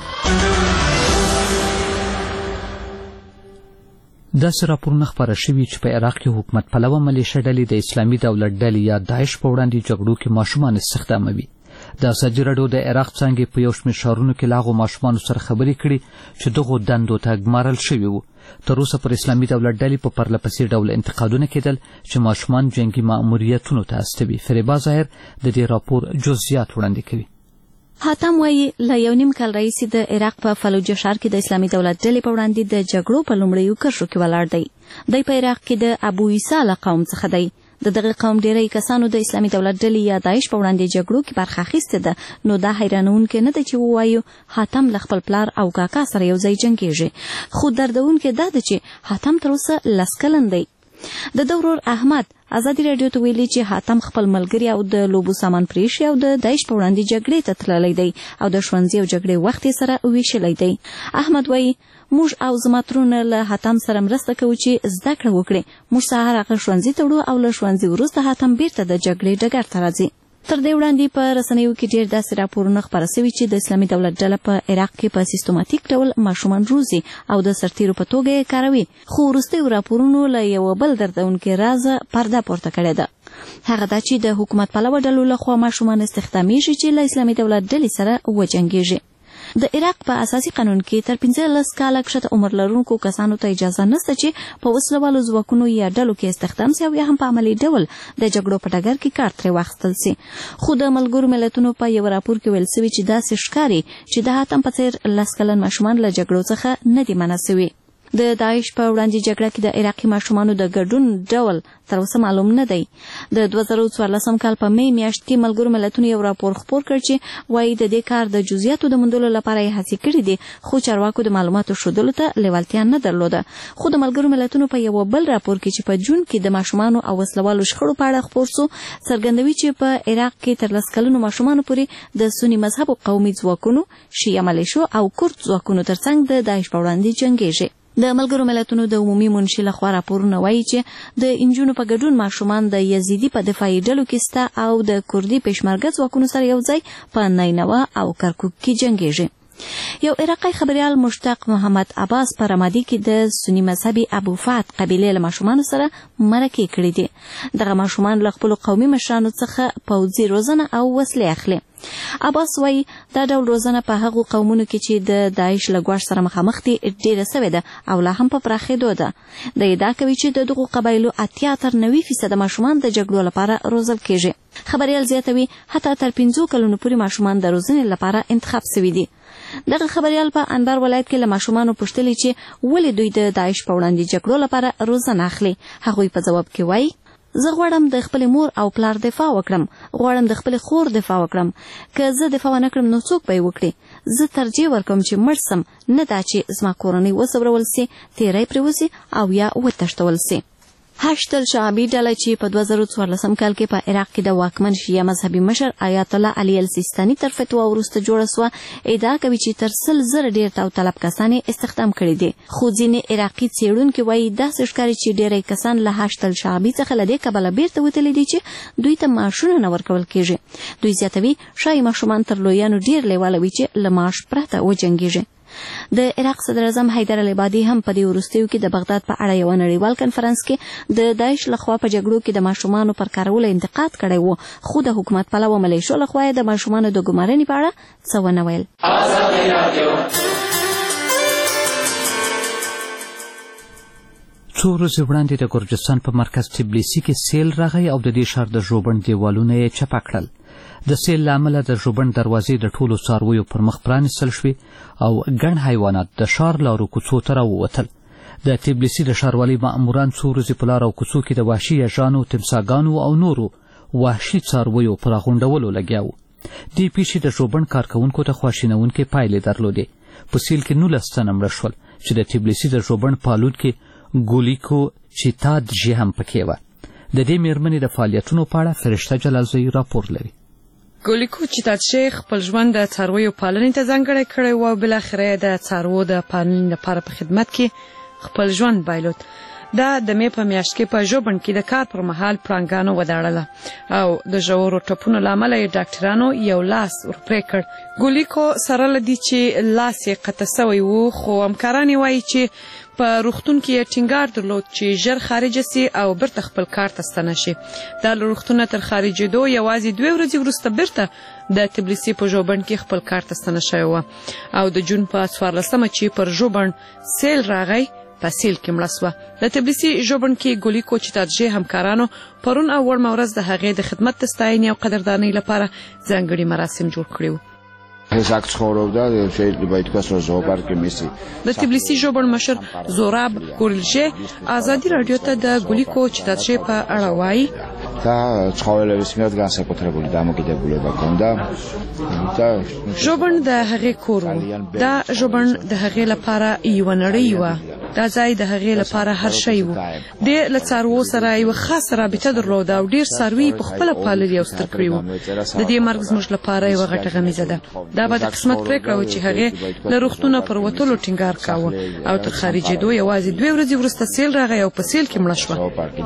داسې راپورونه خپاره شوي چې په عراق کې حکومت پلوه ملیشه ډلې د اسلامي دولت ډلې یا داعش په وړاندې جګړو کې ماشومان استخداموي. د ازادي راډیو د عراق څانګې په یو شمېر ښارونو کې له هغو ماشومانو سره خبرې کړي چې دغو دندو ته ګمارل شوي وو. تر اوسه پر اسلامي دولت ډلې په پرله پسې ډول انتقادونه کېدل چې ماشومان جنګي ماموریتونو ته استوي. فریبا ظاهر د دې راپور جزئیات وړاندې کوي. حاتم وایي له یو نیم کال راهیسې د عراق په فلوجه ښار کې د اسلامي دولت ډلې په وړاندې د جګړو په لومړیو کرښو کې ولاړ دی. دی په عراق کې د ابو عیسی له قوم څخه دی. د دغه قوم ډیری کسانو د اسلامي دولت ډلې یا داعش په وړاندې جګړو کې برخه اخیستې ده. نو دا حیرانونکې نه ده چې ووایو حاتم له خپل پلار او کاکا سره یو ځای جنګیږي. خو دردونکې دا ده چې حاتم تر اوسه 10 کلن دی. د ده ورور احمد ازادي راډیو ته ویلي چې حاتم خپل ملګري او د لوبو سامان پریښي او د داعش په وړاندې جګړې ته تللی دی او د ښوونځي او جګړې وخت یې سره ویشلی دی. احمد وایي موږ او زما ترونه له حاتم سره مرسته کوو چې زده کړه وکړي. موږ سهار هغه ښوونځي ته وړو او له ښوونځي وروسته حاتم بیرته د جګړې ډګر ته راځي. تر دې وړاندې په رسنیو کې ډېر داسې راپورونه خپاره سوي چې د اسلامي دولت ډله په عراق کې په سیستماتیک ډول ماشومان روزي او د سرتیرو په توګه یې کاروي. خو وروستیو راپورونو له یوه بل دردونکي رازه پرده پورته کړې ده. هغه دا چې د حکومت پلوه ډلو لخوا ماشومان استخدامیږي چې له اسلامي دولت ډلې سره وجنګیږي. د عراق په اساسي قانون کې تر 15 کاله کښته عمر لرونکو کسانو ته اجازه نشته چې په وسلوالو ځواکونو یا ډلو کې استخدام سي او یا هم په عملي ډول د جګړو په ډګر کې کار ترې واخیستل سي. خو د ملګرو ملتونو په یو راپور کې ویل سوي چې داسې ښکاري چې د حاتم په څېر 10 کلن ماشومان له جګړو څخه نه دي منع سوي. د داعش په وړاندې جګړه کې د عراقي ماشومانو د ګډون ډول تر اوسه معلوم نه دی. د 2014 کال په می میاشت کې ملګرو ملتونو یو راپور خپور کړ چې وایي د دې کار د جزئیاتو د موندلو لپاره یې هڅې کړې دي، خو چارواکو د معلوماتو ښودلو ته لیوالتیا نه درلوده. خو د ملګرو ملتونو په یو بل راپور کې چې په جون کې د ماشومانو او وسلوالو شخړو په اړه خپور سو څرګندوي چې په عراق کې تر 10 کلنو ماشومانو پورې د سني مذهب او قومي ځواکونو، شیعه ملیشو او کورد ځواکونو ترڅنګ د داعش په وړاندې جنګیږي. د ملګرو ملتونو د عمومي منشي لخوا راپورونه وایي چې د انجونو په ګډون ماشومان د یزیدي په دفاعي ډلو کې سته او د کردي پېشمرګه ځواکونو سره یو ځای په نینوه او کرکوک کې جنګیږي. یو عراقي خبريال مشتاق محمد عباس په رمادي کې د سني مذهبي ابو فهد قبیلې له ماشومانو سره مرکې کړې دي. دغه ماشومان له خپلو قومي مشرانو څخه پوځي روزنه او وسلې اخلي. عباس وایي دا ډول روزنه په هغو قومونو کې چې د داعش له ګواښ سره مخامخ دي ډېره سوې ده او لا هم په پراخېدو ده. د ادعا کوي چې د دغو قبایلو 80 تر 90% ماشومان د جګړو لپاره روزل کېږي. خبریال زیاتوي حتی تر 5 کلونو پورې ماشومان د روزنې لپاره انتخاب سوي دي. دغه خبریال په انبار ولایت کې له ماشومانو پوښتلي چې ولې دوی د داعش په وړاندې جګړو لپاره روزنه اخلي. هغوی په ځواب کې وایي زه غواړم د خپل مور او پلار دفاع وکړم، غواړم د خپل خور دفاع وکړم. که زه دفاع ونه کړم نو څوک به یې وکړي؟ زه ترجیح ورکوم چې مړ سم، نه دا چې زما کورنۍ وځورول سي، تیری پرې وسي او یا وتښتول سي. هشت الشعبي ډله چې په 2014 کال کې په عراق کې د واکمن شیعه مذهبي مشر آیت الله علي السیستاني تر فتوا وروسته جوړه سوه ادعا کوي چې تر 100,000 ډیر داوطلب کسان استخدام کړي دي خو ځینې عراقي څېړونکي وایي داسې ښکاري چې ډیری کسان له هشت الشعبي څخه له دې کبله بیرته وتلي دي چې دوی ته معاشونه نه ورکول کیږي دوی زیاتوي ښایي ماشومان تر لویانو ډیر لیواله وي چې له معاش پرته وجنګیږي د عراق صدر اعظم حیدر العبادي هم په دې وروستیو کې د بغداد په اړه یو نړیوال کنفرانس کې د داعش لخوا په جګړو کې د ماشومانو پر کارولو انتقاد کړی و خو د حکومت پلوه ملیشو لخوا د ماشومانو د ګمارنې په اړه څه ونه ویل. څو ورځې وړاندې د ګرجستان په مرکز تبلیسي کې سیل راغی او د دې ښار د ژوبڼ دیوالونه یې چپه کړل. د سیل له امله د ژوبڼ دروازې د ټولو څارویو پر مخ پرانیستل شوې او ګڼ حیوانات د ښار لارو کوڅو ته راووتل. د تبلیسي د ښاروالۍ ماموران څو ورځې په لار او کوڅو کې د وحشي یږانو، تمساهګانو او نورو وحشي څارویو په راغونډولو لګیا وو. دې پیښې د ژوبڼ کارکوونکو ته خواشینونکې پایلې درلودې. په سیل کې 19 تنه مړه شول چې د تبلیسي د ژوبڼ پالونکي ګولیکو چیتادژي هم پکې وه. د دې مېرمنې د فعالیتونو په اړه فرشته جلالزی راپور لري. ګولیکو چیتادژي خپل ژوند د څارویو پالنې ته ځانګړی کړی و او بالاخره د څارویو د پالنې لپاره په خدمت کې خپل ژوند بایلود. دا د مې په میاشت کې په ژوبڼ کې د کار پر مهال پړانګانو وداړله او د ژورو ټپونو له امله یې ډاکټرانو یو لاس ورپرې کړ. ګولیکو سره له دې چې لاس یې قطع سوی و خو همکاران یې وایي چې په روغتون کې یې ټینګار درلود چې ژر خارجه سي او بیرته خپل کار ته ستنه شي. دا له روغتونه تر خارجېدو یوازې 2 ورځې وروسته بیرته د تبلیسي په ژوبڼ کې خپل کار ته ستنه شوې وه او د جون په 14 چې پر ژوبڼ سیل راغی په سیل کې مړه سوه. د تبلیسي ژوبڼ کې ګولیکو چیتادژي همکارانو پرون او وړمه ورځ د هغې د خدمت د ستاینې او قدردانۍ لپاره ځانګړي مراسم جوړ کړي وو. هزاک ცხოვრობდა შეიძლება ითქვას რომ ზოოპარკი მისი د تبلیسي ژوبڼ مشر زوراب ګورلژي ازادي رادیو ته د ګولیکو چیتادژي په اړه وایي და ცხოველების მიერ განსაკუთრებული დამოკიდებულება ჰქონდა და ژوبڼ د هغې کور و. دا ژوبڼ د هغې لپاره یوه نړۍ وه. دا ځای د هغې لپاره هر شی و. دې له څاروو سره یوه خاصه رابطه درلوده او ډېر څاروي په خپله پاللي او ستر کړي وو. د دې مرګ زموږ لپاره یوه غټه غمیزه ده. دا به د قسمت پرېکړه وه چې هغې له روغتونه پر وتلو ټینګار کاوه او تر خارجېدو یوازې 2 ورځې وروسته سیل راغی او په سیل کې مړه شوه.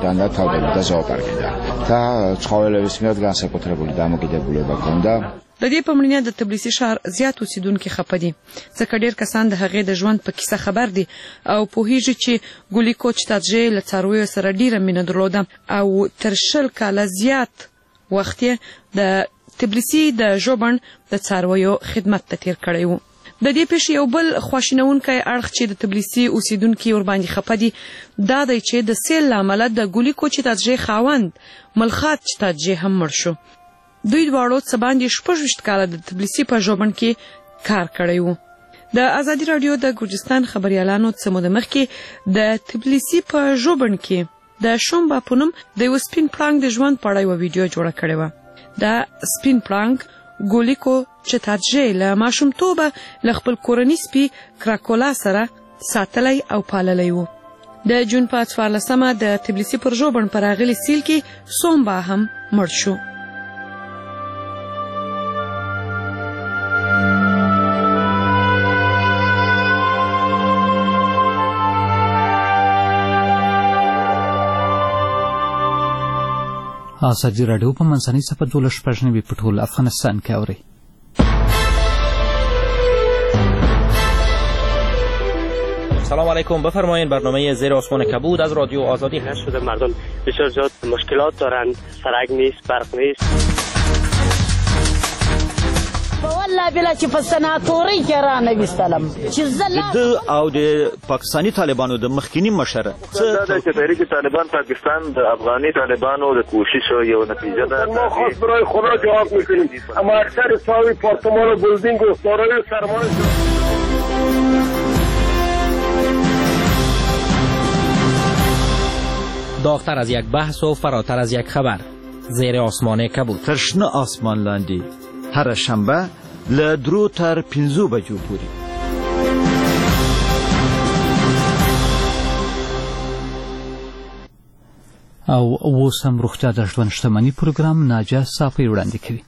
და ცხოველების მიერ განსაკუთრებული დამოკიდებულება ჰქონდა. د دې په مړینه د تبلیسي ښار زیات اوسیدونکي خفه دي ځکه ډېر کسان د هغې د ژوند په کیسه خبر دي او پوهیږي چې ګولیکو چیتادژي له څارویو سره ډېره مینه درلوده او تر 20 کاله زیات وخت یې د تبلیسي د ژوبڼ د څارویو خدمت ته تیر کړی و. د دې پیښې یو بل خواشینونکی اړخ چې د تبلیسي اوسیدونکي ورباندې خفه دي دا دی چې د سیل له امله د ګولیکو چیتادژي خاوند ملخات چیتادژي هم مړ شو. دوی دواړو څه باندې 26 کاله د تبلیسي په ژوبڼ کې کار کړی و. د ازادي رادیو د ګرجستان خبریالانو څه موده مخکې د تبلیسي په ژوبڼ کې د شومبا په نوم د یو سپین پړانګ د ژوند په اړه یوه ویډیو جوړه کړې وه. دا سپین پړانګ ګولیکو چیتادژي له ماشومتوبه له خپل کورني سپي کراکولا سره ساتلی او پاللی و. د جون په 14 د تبلیسي پر ژوبڼ په راغلي سیل کې سومبا هم مړ شو. ازادي راډیو په منځنۍ صفحه 12 په ټول افغانستان کې اوري. سلام علیکم. بفرمایید برنامه زیر آسمان کبود از رادیو آزادی هست. شده مردم بسیار زیاد مشکلات دارند، سرک نیست، برق نیست. والله بلا چې په سناتورۍ کې رانه ویستلم چې د او د پاکستاني طالبانو د مخکینی مشر دا چې تحریک طالبان پاکستان د افغاني طالبانو د کوشش یو نتیجه ده. ما خاص برای خدا جواب میکنیم اما اکثر ساوی پارتمان و بلدینگ و دارای سرمایه داغتر از یک بحث و فراتر از یک خبر زیر آسمان کبود. ترشنه آسمان لاندی هر شنبه له 3 تر 5 بجو پورې. او اوس هم روغتیا د ژوند شتمني پروګرام ناجیه صافی وړاندې کوي.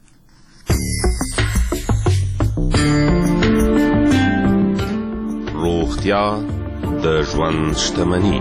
روغتیا د ژوند شتمني.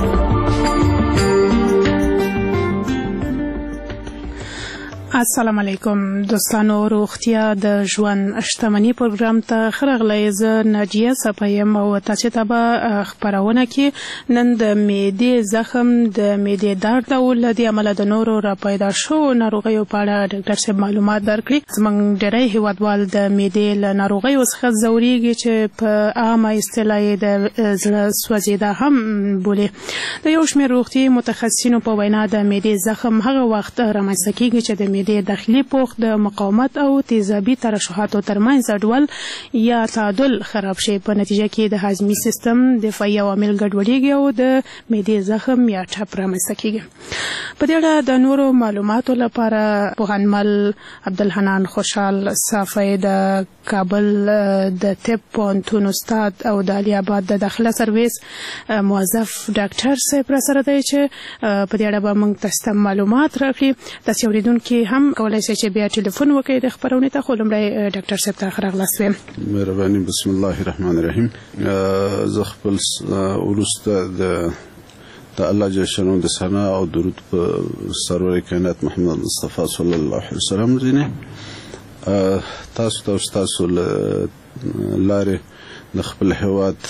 السلام علیکم دوستانو، روغتیا د ژوند شتمني پروګرام ته خرغلی. زه ناجیه صافی یم او تاسو ته به خبرونه کې نن د معدې زخم، د معدې درد او له دې امله د نورو را پیدا شوو ناروغیو په اړه ډاکټر صاحب معلومات درکړي. زموږ ډېری هیوادوال د معدې له ناروغیو څخه ځورېږي چې په عامه اصطلاح یې د زړه سوځېدا هم بولي. د یو شمېر روغتیایي متخصصینو په وینا د معدې زخم هغه وخت رامنځته کېږي چې د معدې داخلي پوښ د مقاومت او تیزابي ترشحاتو ترمنځ اډول یا تعادل خراب شي. په نتیجه کې د هاضمي سیستم دفاعي عوامل ګډوډېږي او د معدې زخم یا ټپ رامنځته کېږي. په دې اړه د نورو معلوماتو لپاره پوهنمل عبدالحنان خوشحال صافی د کابل د طب پوهنتون استاد او د علي آباد د داخله سرویس موظف ډاکټر صاحب را سره دی چې په دې اړه به موږ تاسو ته معلومات راکړي. تاسو اورېدونکي هم کولای شئ چې بیا ټلیفون وکړئ د خبرونې ته، خو لومړی ډاکټر صاحب ته ښه راغلاست وایم. مهرباني. بسم الله الرحمن الرحیم. زه خپل وروسته د الله جل شانه د ثنا او درود په سرور کائنات محمد مصطفی صلی الله علیه وسلم دینه تاسو ته تاسو لاره د خپل هواد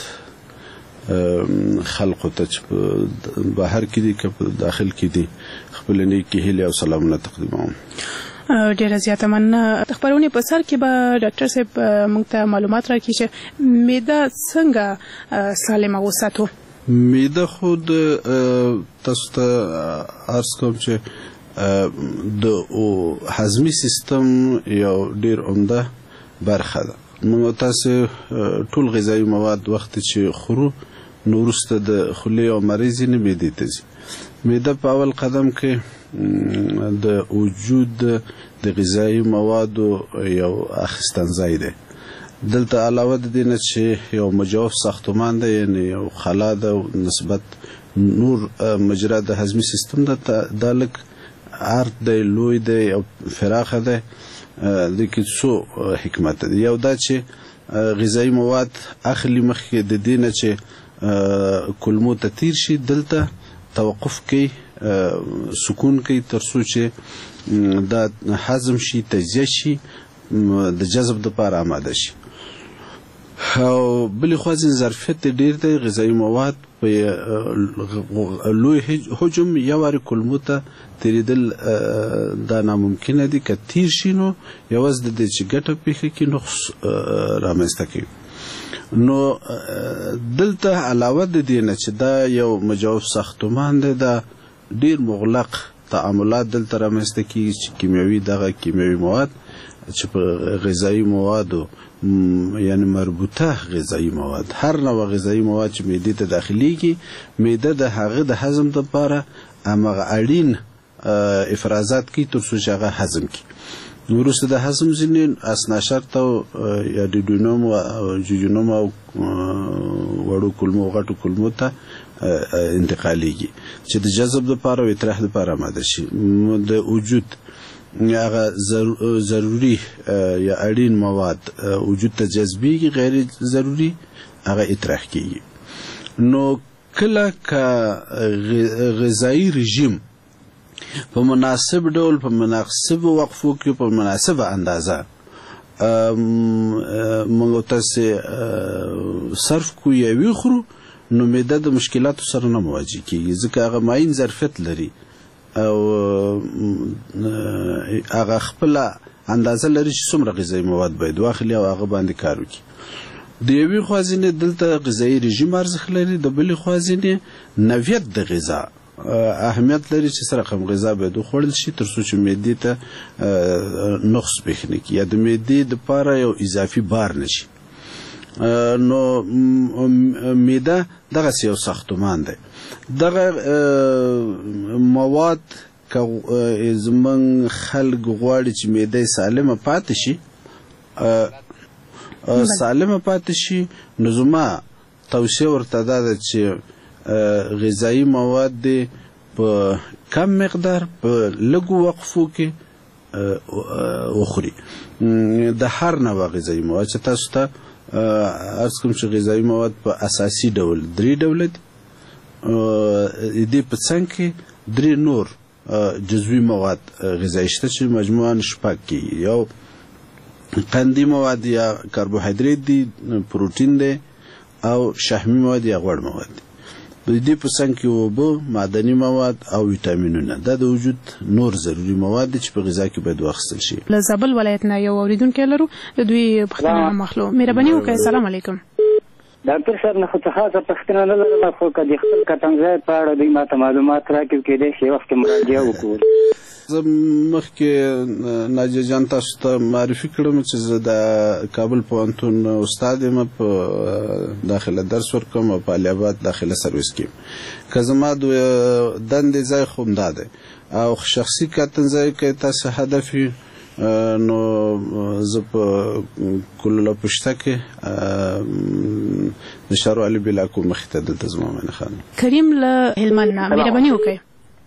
خلق ته بهر کې دي که داخل کې دي خپل نیکی هیله او سلامونه تقدیموم. ډیره زیاته مننه. د خبرونې په سر کې به ډاکټر صاحب موږ ته معلومات راکړي چې معده څنګه سالمه وساتو. معده خود تاسو ته عرض کوم چې د هضمي سیستم یو ډیر عمده برخه ده. موږ تاسو ټول غذایی مواد وخت چې خورو نو وروسته د خولې او مریض نه معدې ته ځي. معده په اول قدم کې د وجود د غذایی موادو یو اخیستنځای دی. دلته علاوه د دې نه چې یو مجوف ساختمان دی، یعنی یو خلا ده نسبت نور مجرا د هضمي سیستم ده، دا لږ عرض دی، لوی دی او فراخه دی. د کې څو حکمت دی. یو دا چې غذایی مواد اخلي مخکې د دې نه چې کولمو ته تیر شي، دلته توقف کوي، سکون کوي تر څو چې دا هضم شي، تجزیه شي، د جذب لپاره آماده شي. او بلې خوا ځینې ظرفیت ډېر دی. غذایی مواد په لوی حجم یو وارې کولمو ته تیریدل دا ناممکنه دي. که تیر شي نو یوازې د دې چې ګټه پېښه کړي نقص رامنځته کوي. نو دلته علاوه د دې نه چې دا یو مجوف ساختمان دی، دا ډېر مغلق تعاملات دلته رامنځته کېږي چې کیمیاوي دغه کیمیاوي مواد چې په غذایی موادو یعنی مربوطه غذایی مواد، هر نوع غذایی مواد چې معدې ته داخليږي، معده د هغه د هضم لپاره هغه اړین افرازات کوي تر څو چې هغه هضم کړي. وروسته د هضم ځینې اسناشرت او یا ډیډونوم او جوجونوم او وړو کولمو غټو کولمو ته انتقالیږي چې د جذب لپاره او اطراح لپاره آماده شي. د وجود هغه ضروري یا اړین مواد وجود ته جذبېږي، غیر ضروري هغه اطراح کیږي. نو کله که غذایی رژیم په مناسب ډول په مناسب وقفو کې په مناسبه اندازه موږ تاسو صرف کو یا ویخرو، نو معده د مشکلاتو سره نه مواجه کیږي ځکه هغه ماین ظرفیت لري او هغه خپل اندازه لري چې څومره غذایی مواد باید واخلي او هغه باندې کار وکړي. د یوې خوازینې دلته غذایی رژیم ارزښت لري، د بلې خوازینې نوعیت د غذا اهمیت لري چې سره کوم غذا باید وخوړل شي تر څو چې معدې ته نقص پېښ نه کړي یا د معدې دپاره یو اضافي بار نشي. نو معده دغسې یو ساختمان دی. دغه مواد که زموږ خلک غواړي چې معده سالمه پاتې شي نو زما توصیه ورته دا ده چې غذایی مواد دی په کم مقدار په لږو وقفو کې وخوري. د هر نوع غذایي مواد چې تاسو ته عرض کوم چې غذایي مواد په اساسي ډول 3 ډوله دي. دې په څنګ کې 3 نور جزوي مواد غذایي شته چې مجموعاً 6 کې یو قندي مواد یا کاربوهایدریت دي، پروتین دی او شحمي مواد یا غوړ مواد دي. دې په څنګ کې اوبه، معدني مواد او ویټامینونه دا د وجود نور ضروري مواد دي چې په غذا کې باید واخیستل شي. له زابل ولایت نه یو اوریدونکی لرو، د دوی پوښتنه مخلو. مهرباني وکړئ. السلام علیکم. ډاکټر صاحب نه خو څه پوښتنه نه لرم، خو که د خپل کټنځای په اړه دوی ماته معلومات راکړي کېدای شي وخت کې مراجعه وکړو. زه مخکې ناجیه جان تاسو ته معرفي کړم چې زه د کابل پوهنتون استاد یم، په داخله درس ورکوم او په علي اباد داخله سرویس کې. که زما د دندې ځای خو همدا دی او شخصي کټنځای کې تاسو هدف نو زه په کلوله پشته کې د شارو علي بلاکو مخې ته دلته زما مینه خانم. کریم له هلمند نه، مهرباني وکړئ.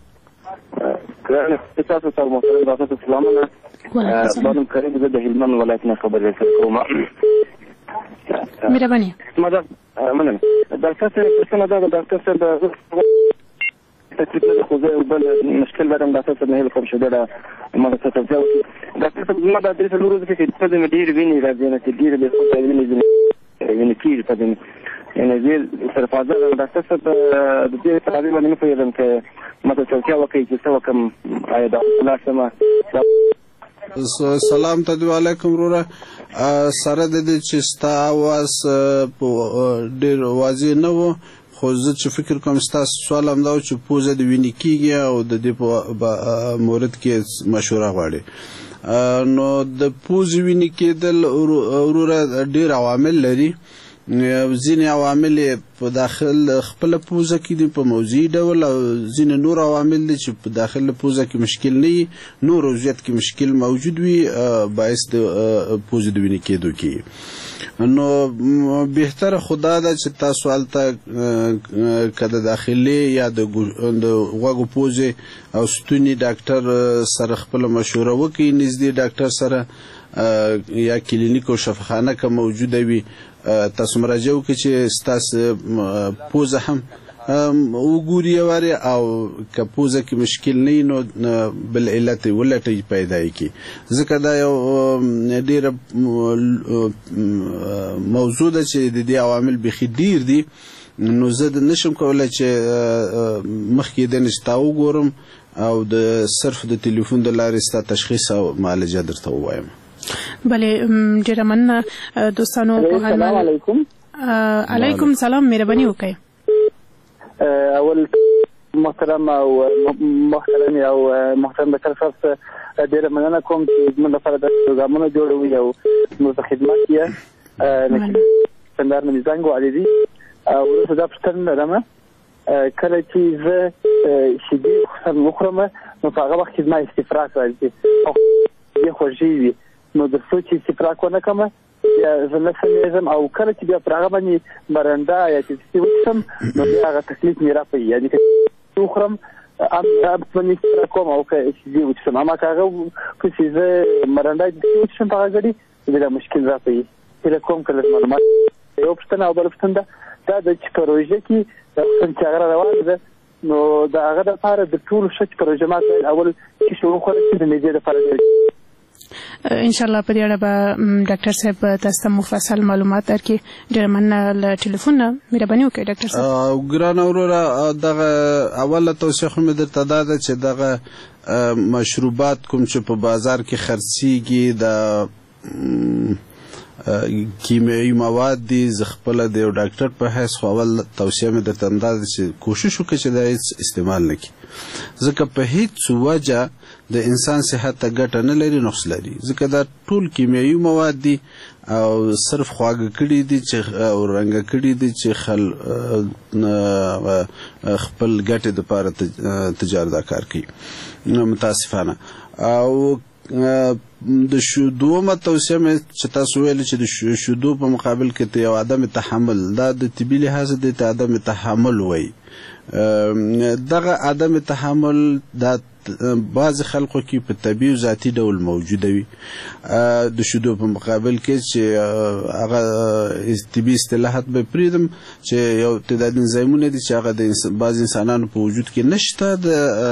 تاسو ته محترم ډاکټر سلامونه. زه کریم زه د هلمند ولایت نه خبرې کوم. مهرباني. مننه. ډاکټر صاحب پوښتنه ده، ډاکټر صاحب تکلیف نه خو زه بل مشکل لرم ډاکټر صاحب، نه کوم شوه دا ما ته څه ځاو ډاکټر صاحب ما د درې لورو کې چې په دې ډیر ویني راځي نه چې ډیر به څه ویني کیږي په دې یعنی زه سره فاضل ډاکټر صاحب د دې په اړه باندې په یادم کې ما ته څه وکړي چې څه وکم آیا دا لاسمه. سلام علیکم وروره. سره د دې چې ستا आवाज ډیر واضح نه و، خو زه چې فکر کوم ستاسو سوال هم دا چې پوزه د وینې کېږي او د دې په مورد کې مشوره غواړي. نو د پوزې وینې کېدل وروره ډېر عوامل لري. ځینې عوامل په داخل خپل پوزه کې دي په موضعي ډول، او ځینې نور عوامل دي چې په داخل پوزه کې مشکل نه وي، نور عضویت کې مشکل موجود وي باعث د پوزې د وینې کېدو کې. نو بهتره خدا ده چې تاسو هلته که د داخلي یا د غوږو پوزې او ستوني ډاکټر سره خپله مشوره وکړئ، نږدې ډاکټر سره یا کلینیک او شفاخانه که موجوده وي تاسو مراجعه وکړئ چې ستاسو پوزه هم وګوري واره او که پوزه کې مشکل نه نو بل علت ولټي پیدا کی. ځکه دا یو ډیره موضوع ده چې د دې عوامل بخي ډیر دي. نو زه نشم کولای چې مخکې د نشتا وګورم او د صرف د ټلیفون د لارې ستا تشخیص او معالجه درته وایم. بله ډیره مننه دوستانو. السلام علیکم. علیکم سلام. مهرباني وکړئ. اول محترم او محترم او محترم ډاکټر صاحب ډیره مننه کوم چې موږ لپاره د پروګرامونو جوړوي او موږ په خدمت کې څنګه نه زنګ وعدي او زه دا پښتنه لرم کله چې زه شیدې وخورم نو په هغه وخت کې ما استفراغ راځي او یې خوږی وي نو د څه چې استفراغ ونه کوم یا زه نه سمېږم او کله چې بیا پر هغه باندې مرنده یا چې وڅم نو بیا هغه تکلیف مې راپي یعنی که وخورم ام باندې استفراغ کوم او که شیدې وڅم اما که هغه چې زه مرنده وڅم په هغه ګړي بیا مشکل راپي کله کوم کله معلومات یو پښتنه او بل پښتنه دا د پروژه کې د څنګه روان ده نو دا هغه د لپاره د ټول شک پروژه ما اول چې شروع کړل چې د میډیا لپاره ان شاء الله په دې اړه به ډاکټر صاحب تاسو ته مفصل معلومات درکړي. ډېر مننه له ټلیفون نه مهرباني وکړئ ډاکټر صاحب. ګران اوروره دغه اوله توصیه خو مې درته دا ده چې دغه مشروبات کوم چې په بازار کې خرڅیږي د کیمیاوي مواد دي زه خپل د یو ډاکټر په حیث خو اول توصیه مې درته دا ده چې کوشش وکړئ چې دا هیڅ استعمال نه کړي ځکه په هیڅ وجه د انسان صحت ته ګټه نه لري نقص لري ځکه دا ټول کیمیاوي مواد دي او صرف خواږه کړي دي چې او رنګ کړي دي چې خپل ګټې لپاره تجارت کار کوي متاسفانه او د دومره توصیه مې چې تاسو ویل چې د شیدو په مقابل کې ته یو عدم تحمل دا د طبي لحاظ د عدم تحمل وای دغه عدم تحمل دا بعض خلکو کې په طبيعي ذاتی ډول موجوده وي د شیدو په مقابل کې چې هغه طبي اصطلاحات به پریدم چې یو تعداد انزایمونه دي چې هغه د بعض انسانانو په وجود کې نشته د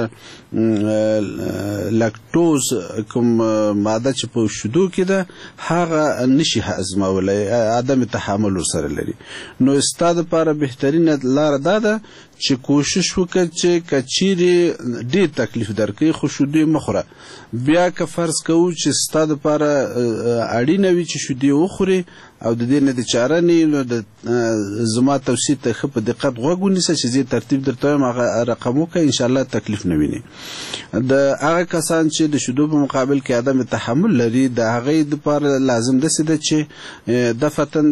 لاکټوز کوم ماده چې په شیدو کې ده هغه نشي هضمولای عدم تحمل سره لري نو استاد لپاره بهترینه لار ده چې کوشش وکړي چې کچيري ډېر تکلیف درکې خو شیدې مخوره بیا که فرض کوو چې ستاسو لپاره اړینه وي چې شیدې وخوري او د دې نه د چاره نه د زما توصیه ته په دقت غوږ ونیسه چې زی ترتیب درته هغه رقمو کې ان شاء الله تکلیف نه ویني د هغه کسان چې د شیدو په مقابل کې عدم تحمل لري د هغه لپاره لازم ده چې د فتن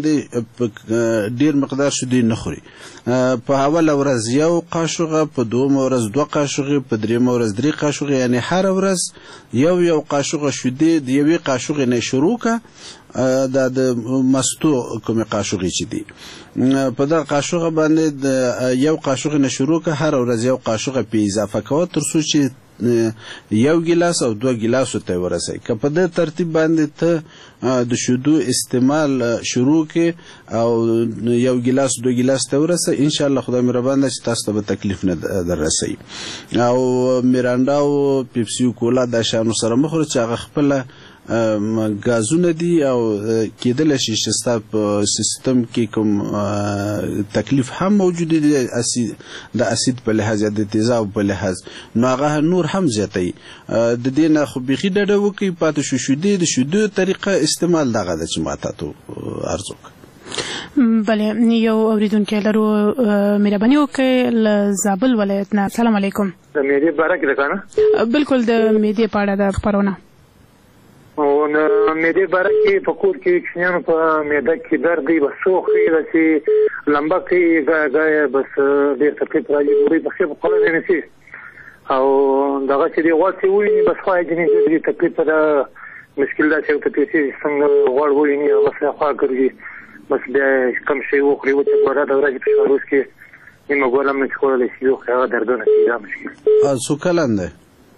ډیر مقدار شیدې نه خوري په اول ورځ یو قاشوغه په دوم ورځ 2 قاشوغه په دریم ورځ 3 قاشوغه یعنی هر ورځ یو قاشوغه شیدې د یوې قاشوغه نه شروع کا د مستو کومه قاشوغه چي دي په دا قاشوغه باندې یو قاشوغه نه شروع کا هر ورځ یو قاشوغه په اضافه کوه تر څو چې یو ګلاس او 2 ګلاس ته ورسې که په دې ترتیب باندې ته د شیدو استعمال شروع کې او یو ګلاس 2 ګلاس ته ورسې ان شاء الله خدای مهربان چې تاسو ته تکلیف نه دررسي او میراندا او پیپسي کولا د شانو سره مخور چې هغه خپل غازونه دي او کېدل شي چې ستاسو په سیستم کې کوم تکلیف هم موجود دي د اسید په لحاظ د تیزاب په لحاظ نو هغه نور هم زیاتي د دې نه خو بيخي ډډه وکي پاتې شیدې د شیدو طریقه استعمال دغه د چماته تو ارزو بله یو اوریدونکو لرو مهرباني وکړئ له زابل ولایت نه السلام علیکم د میډیا بارک ده کنه بالکل د میډیا پاړه د خبرونه او میډیا بارک په کور کې کښینو په میډیا کې درد دی بسو خیره چې لمبا کې غاغه بس ډېر تکلیف راځي دوی په خپل قلم نه نشي او دغه چې دی واڅي وي بس خو یې دې تکلیف دا مشکل ده چې په تاسو څنګه غوړ وي نه بس خو کوي بس بیا کوم شی وخوري او چې ګوره دا ورځ په شوروز کې نیمه ګولم نه کولای شي خو هغه دردونه کیږي مشکل څو کلن ده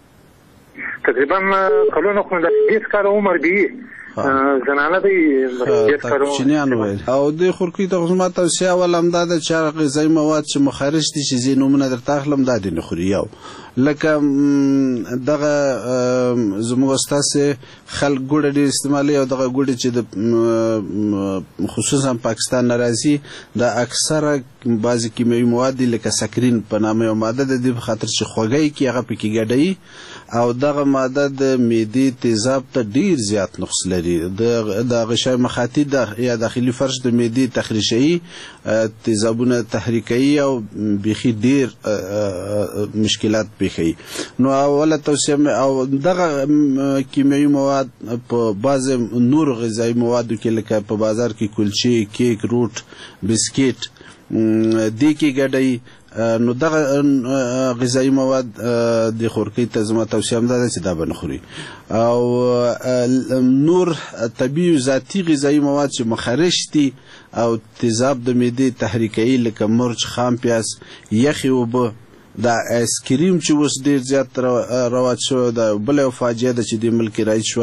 تقریبا کلونه خو د 20 کال عمر دی زنانه دی چینیان ویل او د خورکی د غزمات توصیه ولم د چارق غذایی مواد چې مخارج دي چې زینومونه در تاخلم د دې نخوري یو لکه دغه زموږ استاسه خلک ګوډه ډیر استعمالي او دغه ګوډه چې د خصوصا پاکستان ناراضي د اکثره بعضی کیمیاوي مواد لکه سکرین په نامه یو ماده د دې خاطر چې خوږی کی هغه پکې ګډي او دغه ماده د معدې تیزاب ته ډیر زیات نقص لري د غشای مخاطی د یا داخلي فرش د معدې تخریشي تیزابونه تحریکي او بيخي ډیر مشکلات پیښي نو اوله توصیه او دغه کیمیاوي مواد په بعض نور غذایی موادو کې لکه په بازار کې کلچې کیک روټ بسکټ دې کې ګډي نو دغه غذایی مواد د خورکی ته زما توصیه هم ده چې دا بنخوري او نور طبيعي ذاتی غذایی مواد چې مخرج دي او تیزاب د معدې تحریکي لکه مرچ خام پیاز یخي وب دا اسکریم چې اوس ډیر زیات رواج شو دا بل یو فاجعه ده چې د ملک رایج شو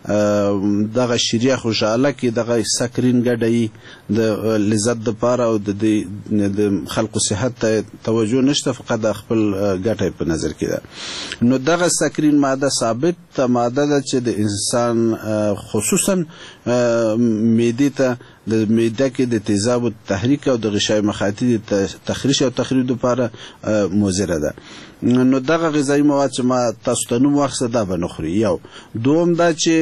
دغه شریعه خوشاله کې دغه سکرین ګډي د لذت د پاره او د خلکو صحت ته توجه نشته فقط خپل ګټه په نظر کې ده نو دغه سکرین ماده ثابت ماده ده چې د انسان خصوصا معده ته د معده کې د تیزاب تحریک او د غشای مخاطی تخریش او تخریب لپاره مضره ده نو دغه غذایی مواد چې ما تاسو ته نو مقصد ده بنخوري یو دوم دا چې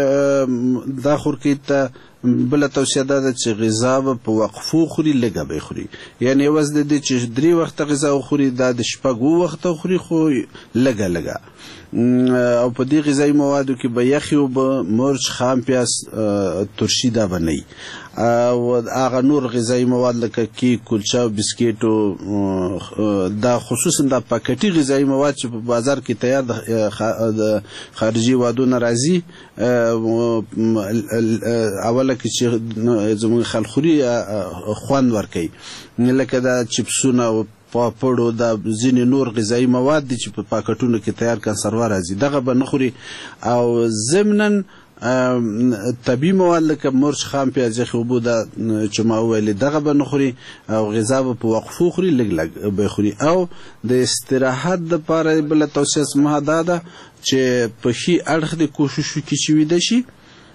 دا خورکی ته بل توصیه ده چې غذا په وقفو خوري لګه به خوري یعنی وزن دي چې 3 وخت غذا خوري دا د شپږو وخت خوري خو لګه او په دې غذایی موادو کې به یخي او مرچ خام پیاز ترشی دا بنئ او هغه نور غذایی مواد لکه کیک کلچه او بسکیټ دا خصوصا د پاکټي غذایی مواد چې په بازار کې تیار د خارجي وادونو راځي اوله کې چې زموږ خلخوري خوند ورکوي لکه دا چپسونه او پاپړو دا ځینې نور غذایی مواد دي چې په پاکټونو کې تیار کنسروا راځي دغه به نه خوري او ضمناً طبي مواد لکه مرچ خام پیاز یخ اوبو دا چې ما ویلې دغه به نه خوري او غذا به په وقفو خوري لږ لږ به خوري او د استراحت دپاره بله توصیه زما دا ده چې په ښي اړخ د کوشش وکړي چې ویده شي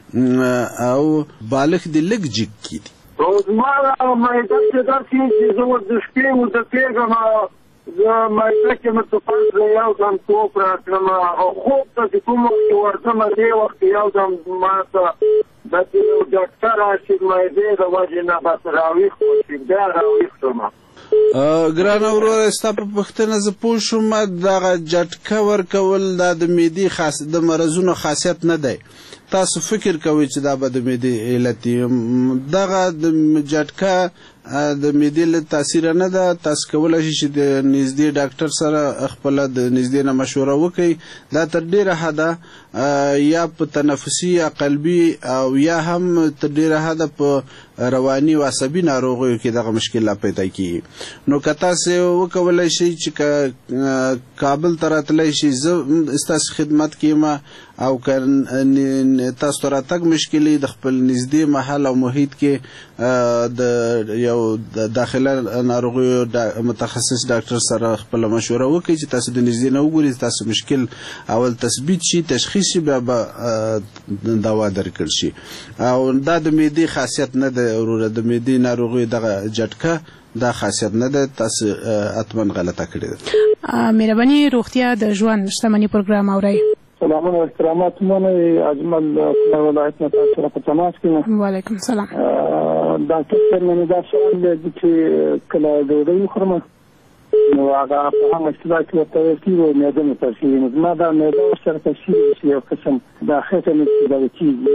او بالغ دې لږ جګ کړي زما معده چې داسې چې زه ورزش کوم ورته کېږم زه معده کې مې توپان زه یو دم توپ راتلم او خوب ته چې کوم وخت ورځم دې وخت یو دم ما ته داسې یو ډاکټر راشي معدې د وجې نه بس راویښ وشي بیا راویښ شوم ګرانه وروره ستا په پوښتنه زه پوه شوم دغه جټکه ورکول دا د معدې د مرضونو خاصیت نه دی تاسو فکر کوئ چې دا به د معدې علت دغه د جټکه د معدې له تاثیره نه ده تاسو کولی شئ چې د نږدې ډاکټر سره خپله د نږدې نه مشوره وکړئ دا تر ډېره حده یا په تنفسي یا قلبي او یا هم تر ډېره حده په رواني او عصبي ناروغیو کې دغه مشکل پیدا کیږي نو که تاسو وکولی شئ چې کابل ته راتلی شئ زه ستاسو خدمت کې یم او که تاسو ته راتګ مشکل د خپل نږدې محل او محیط کې د یو داخله ناروغیو متخصص ډاکټر سره خپل مشوره وکړئ چې تاسو د نږدې نه وګورئ تاسو مشکل اول تثبیت شي تشخیص شي بیا به دوا درکړل شي او دا د معدې خاصیت نه ده وروره د معدې ناروغیو دغه جټکه دا خاصیت نه ده تاسو حتما غلطه کړې ده مهرباني روغتیا د ژوند شتمني پروګرام اورئ سلامونه او احترامات مونږ اجمل ولایت نه تاسو سره په تماس کې وعلیکم السلام ډاکټر سره دا سوال دی چې کله ډوډۍ خورم نو هغه په هغه اشتباه کې ورته کېږي معده مې ترشي نو زما دا معده سره ترشي چې یو قسم دا خېټه مې دا کېږي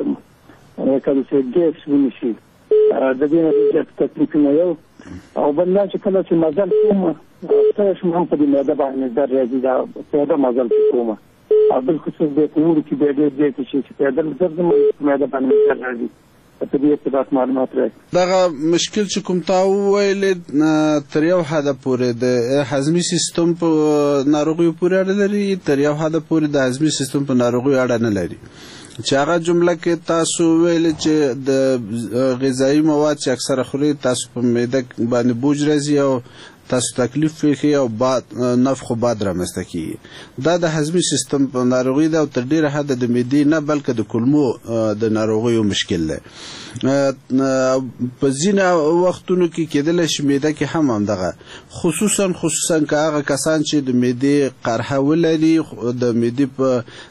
کله چې ګیس ونشي د دې نه تکلیف نه یو او بل دا چې کله چې مزل کوم تاسو هم په دې معده باندې درځي دا پیدا مزل کوم او بل خصوص د کور کې د دې چې پیدا درځم معده باندې درځي په دې کې تاسو معلومات راکړئ دغه مشکل چې کوم تا ویل تر یو حده پورې د هضمي سیستم په ناروغیو پورې اړه لري تر یو حده پورې د هضمي سیستم په ناروغیو اړه نه لري چې هغه جمله کې تاسو ویل چې د غذایی مواد چې اکثره خوري تاسو په معده باندې بوج راځي او تاسو تکلیف وکړي او نفخ او باد رامنځته کیږي دا د هضمي سیستم په ناروغي ده او تر ډېره حده د معدې نه بلکې د کولمو د ناروغیو مشکل دی په ځینې وختونو کې کېدلی شي معده کې هم همدغه خصوصا که هغه کسان چې د معدې قرحه ولري د معدې په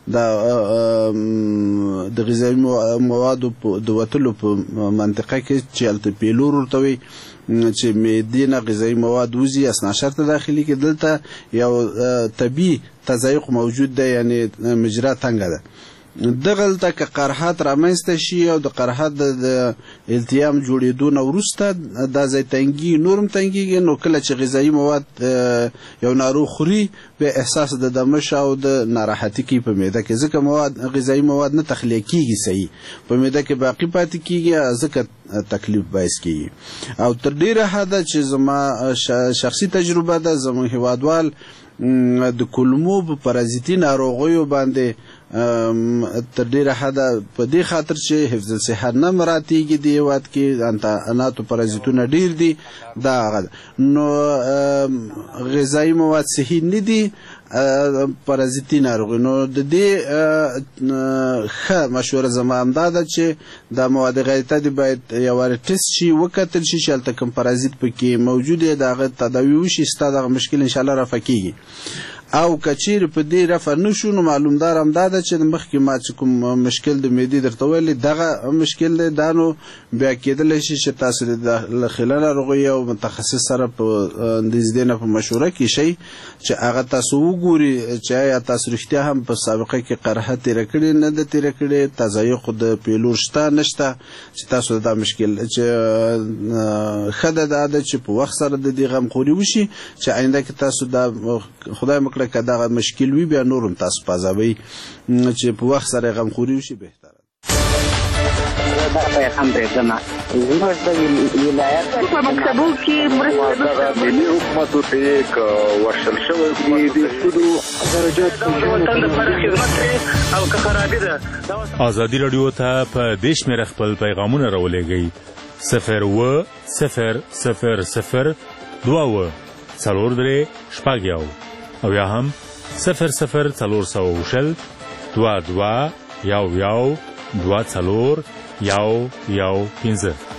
د غذایي موادو د وتلو په منطقه کې چې هلته پیلور ورته وي چې معدې نه غذایي مواد وځي اثناعشر ته داخلي کې دلته یو طبیعي تضایق موجود دی یعنی مجرا تنګه ده دغلته که قرحات رامنځته شي او د قرحات د التیام جوړېدو نه وروسته دا ځای تنګي نورم تنګېږي نو کله چې غذایي مواد یو ناروغ خوري بیا احساس د دمش او د ناراحتي کوي په معده کې ځکه غذایي مواد نه تخلیه کیږي صحیح په معده کې باقي پاتې کیږي ځکه تکلیف باعث کیږي او تر ډیره حده چې زما شخصي تجربه ده زموږ هیوادوال د کولمو په پرازیتي ناروغیو باندې تر ډیره حده په دې خاطر چې حفظ الصحه نه مراتیږي د هیواد کې اناتو پرازیتونه ډیر دي دا نو غذایي مواد صحیح نه دي پرازیتي ناروغي نو د دې ښه مشوره زما همدا ده چې دا مواد غذایي باید یو وار ټیسټ شي وکتل شي چې هلته کوم پرازیت پکې موجود دی د هغه تداوی وشي ستا دغه مشکل انشاءالله رفع کیږي او کچیر په دې رفع نشو نو معلومدار هم دا ده چې مخکې ما چې کوم مشکل د معدې درته ویلې دغه مشکل دی دا نو بیا کېدلی شي چې تاسو د خلل ناروغۍ او متخصص سره په نږدې نه په مشوره کې شئ چې هغه تاسو وګوري چې آیا تاسو رښتیا هم په سابقه کې قرحه تېره کړې نه ده تېره کړې تضایق د پیلور شته نشته چې تاسو دا مشکل چې ښه ده دا ده چې په وخت سره د دې غمخوري وشي چې آینده کې تاسو دا خدای مکړه که دغه مشکل وي بیا نور هم تاسو په عذابوي چې په وخت سره غمخوري وشي بهتره دا پیغام درځم زموږ د ولایت په مکتبو کې مرسته ملي حکومت ته یک ورشل شوی دی د سودو درجات وطن لپاره خدمت او که خرابې ده ازادي رادیو ته په دې شمېره خپل پیغامونه راولېږئ 01000 2 څلور درې شپږ یو او یا هم 00400 22 یو 2 څلور 115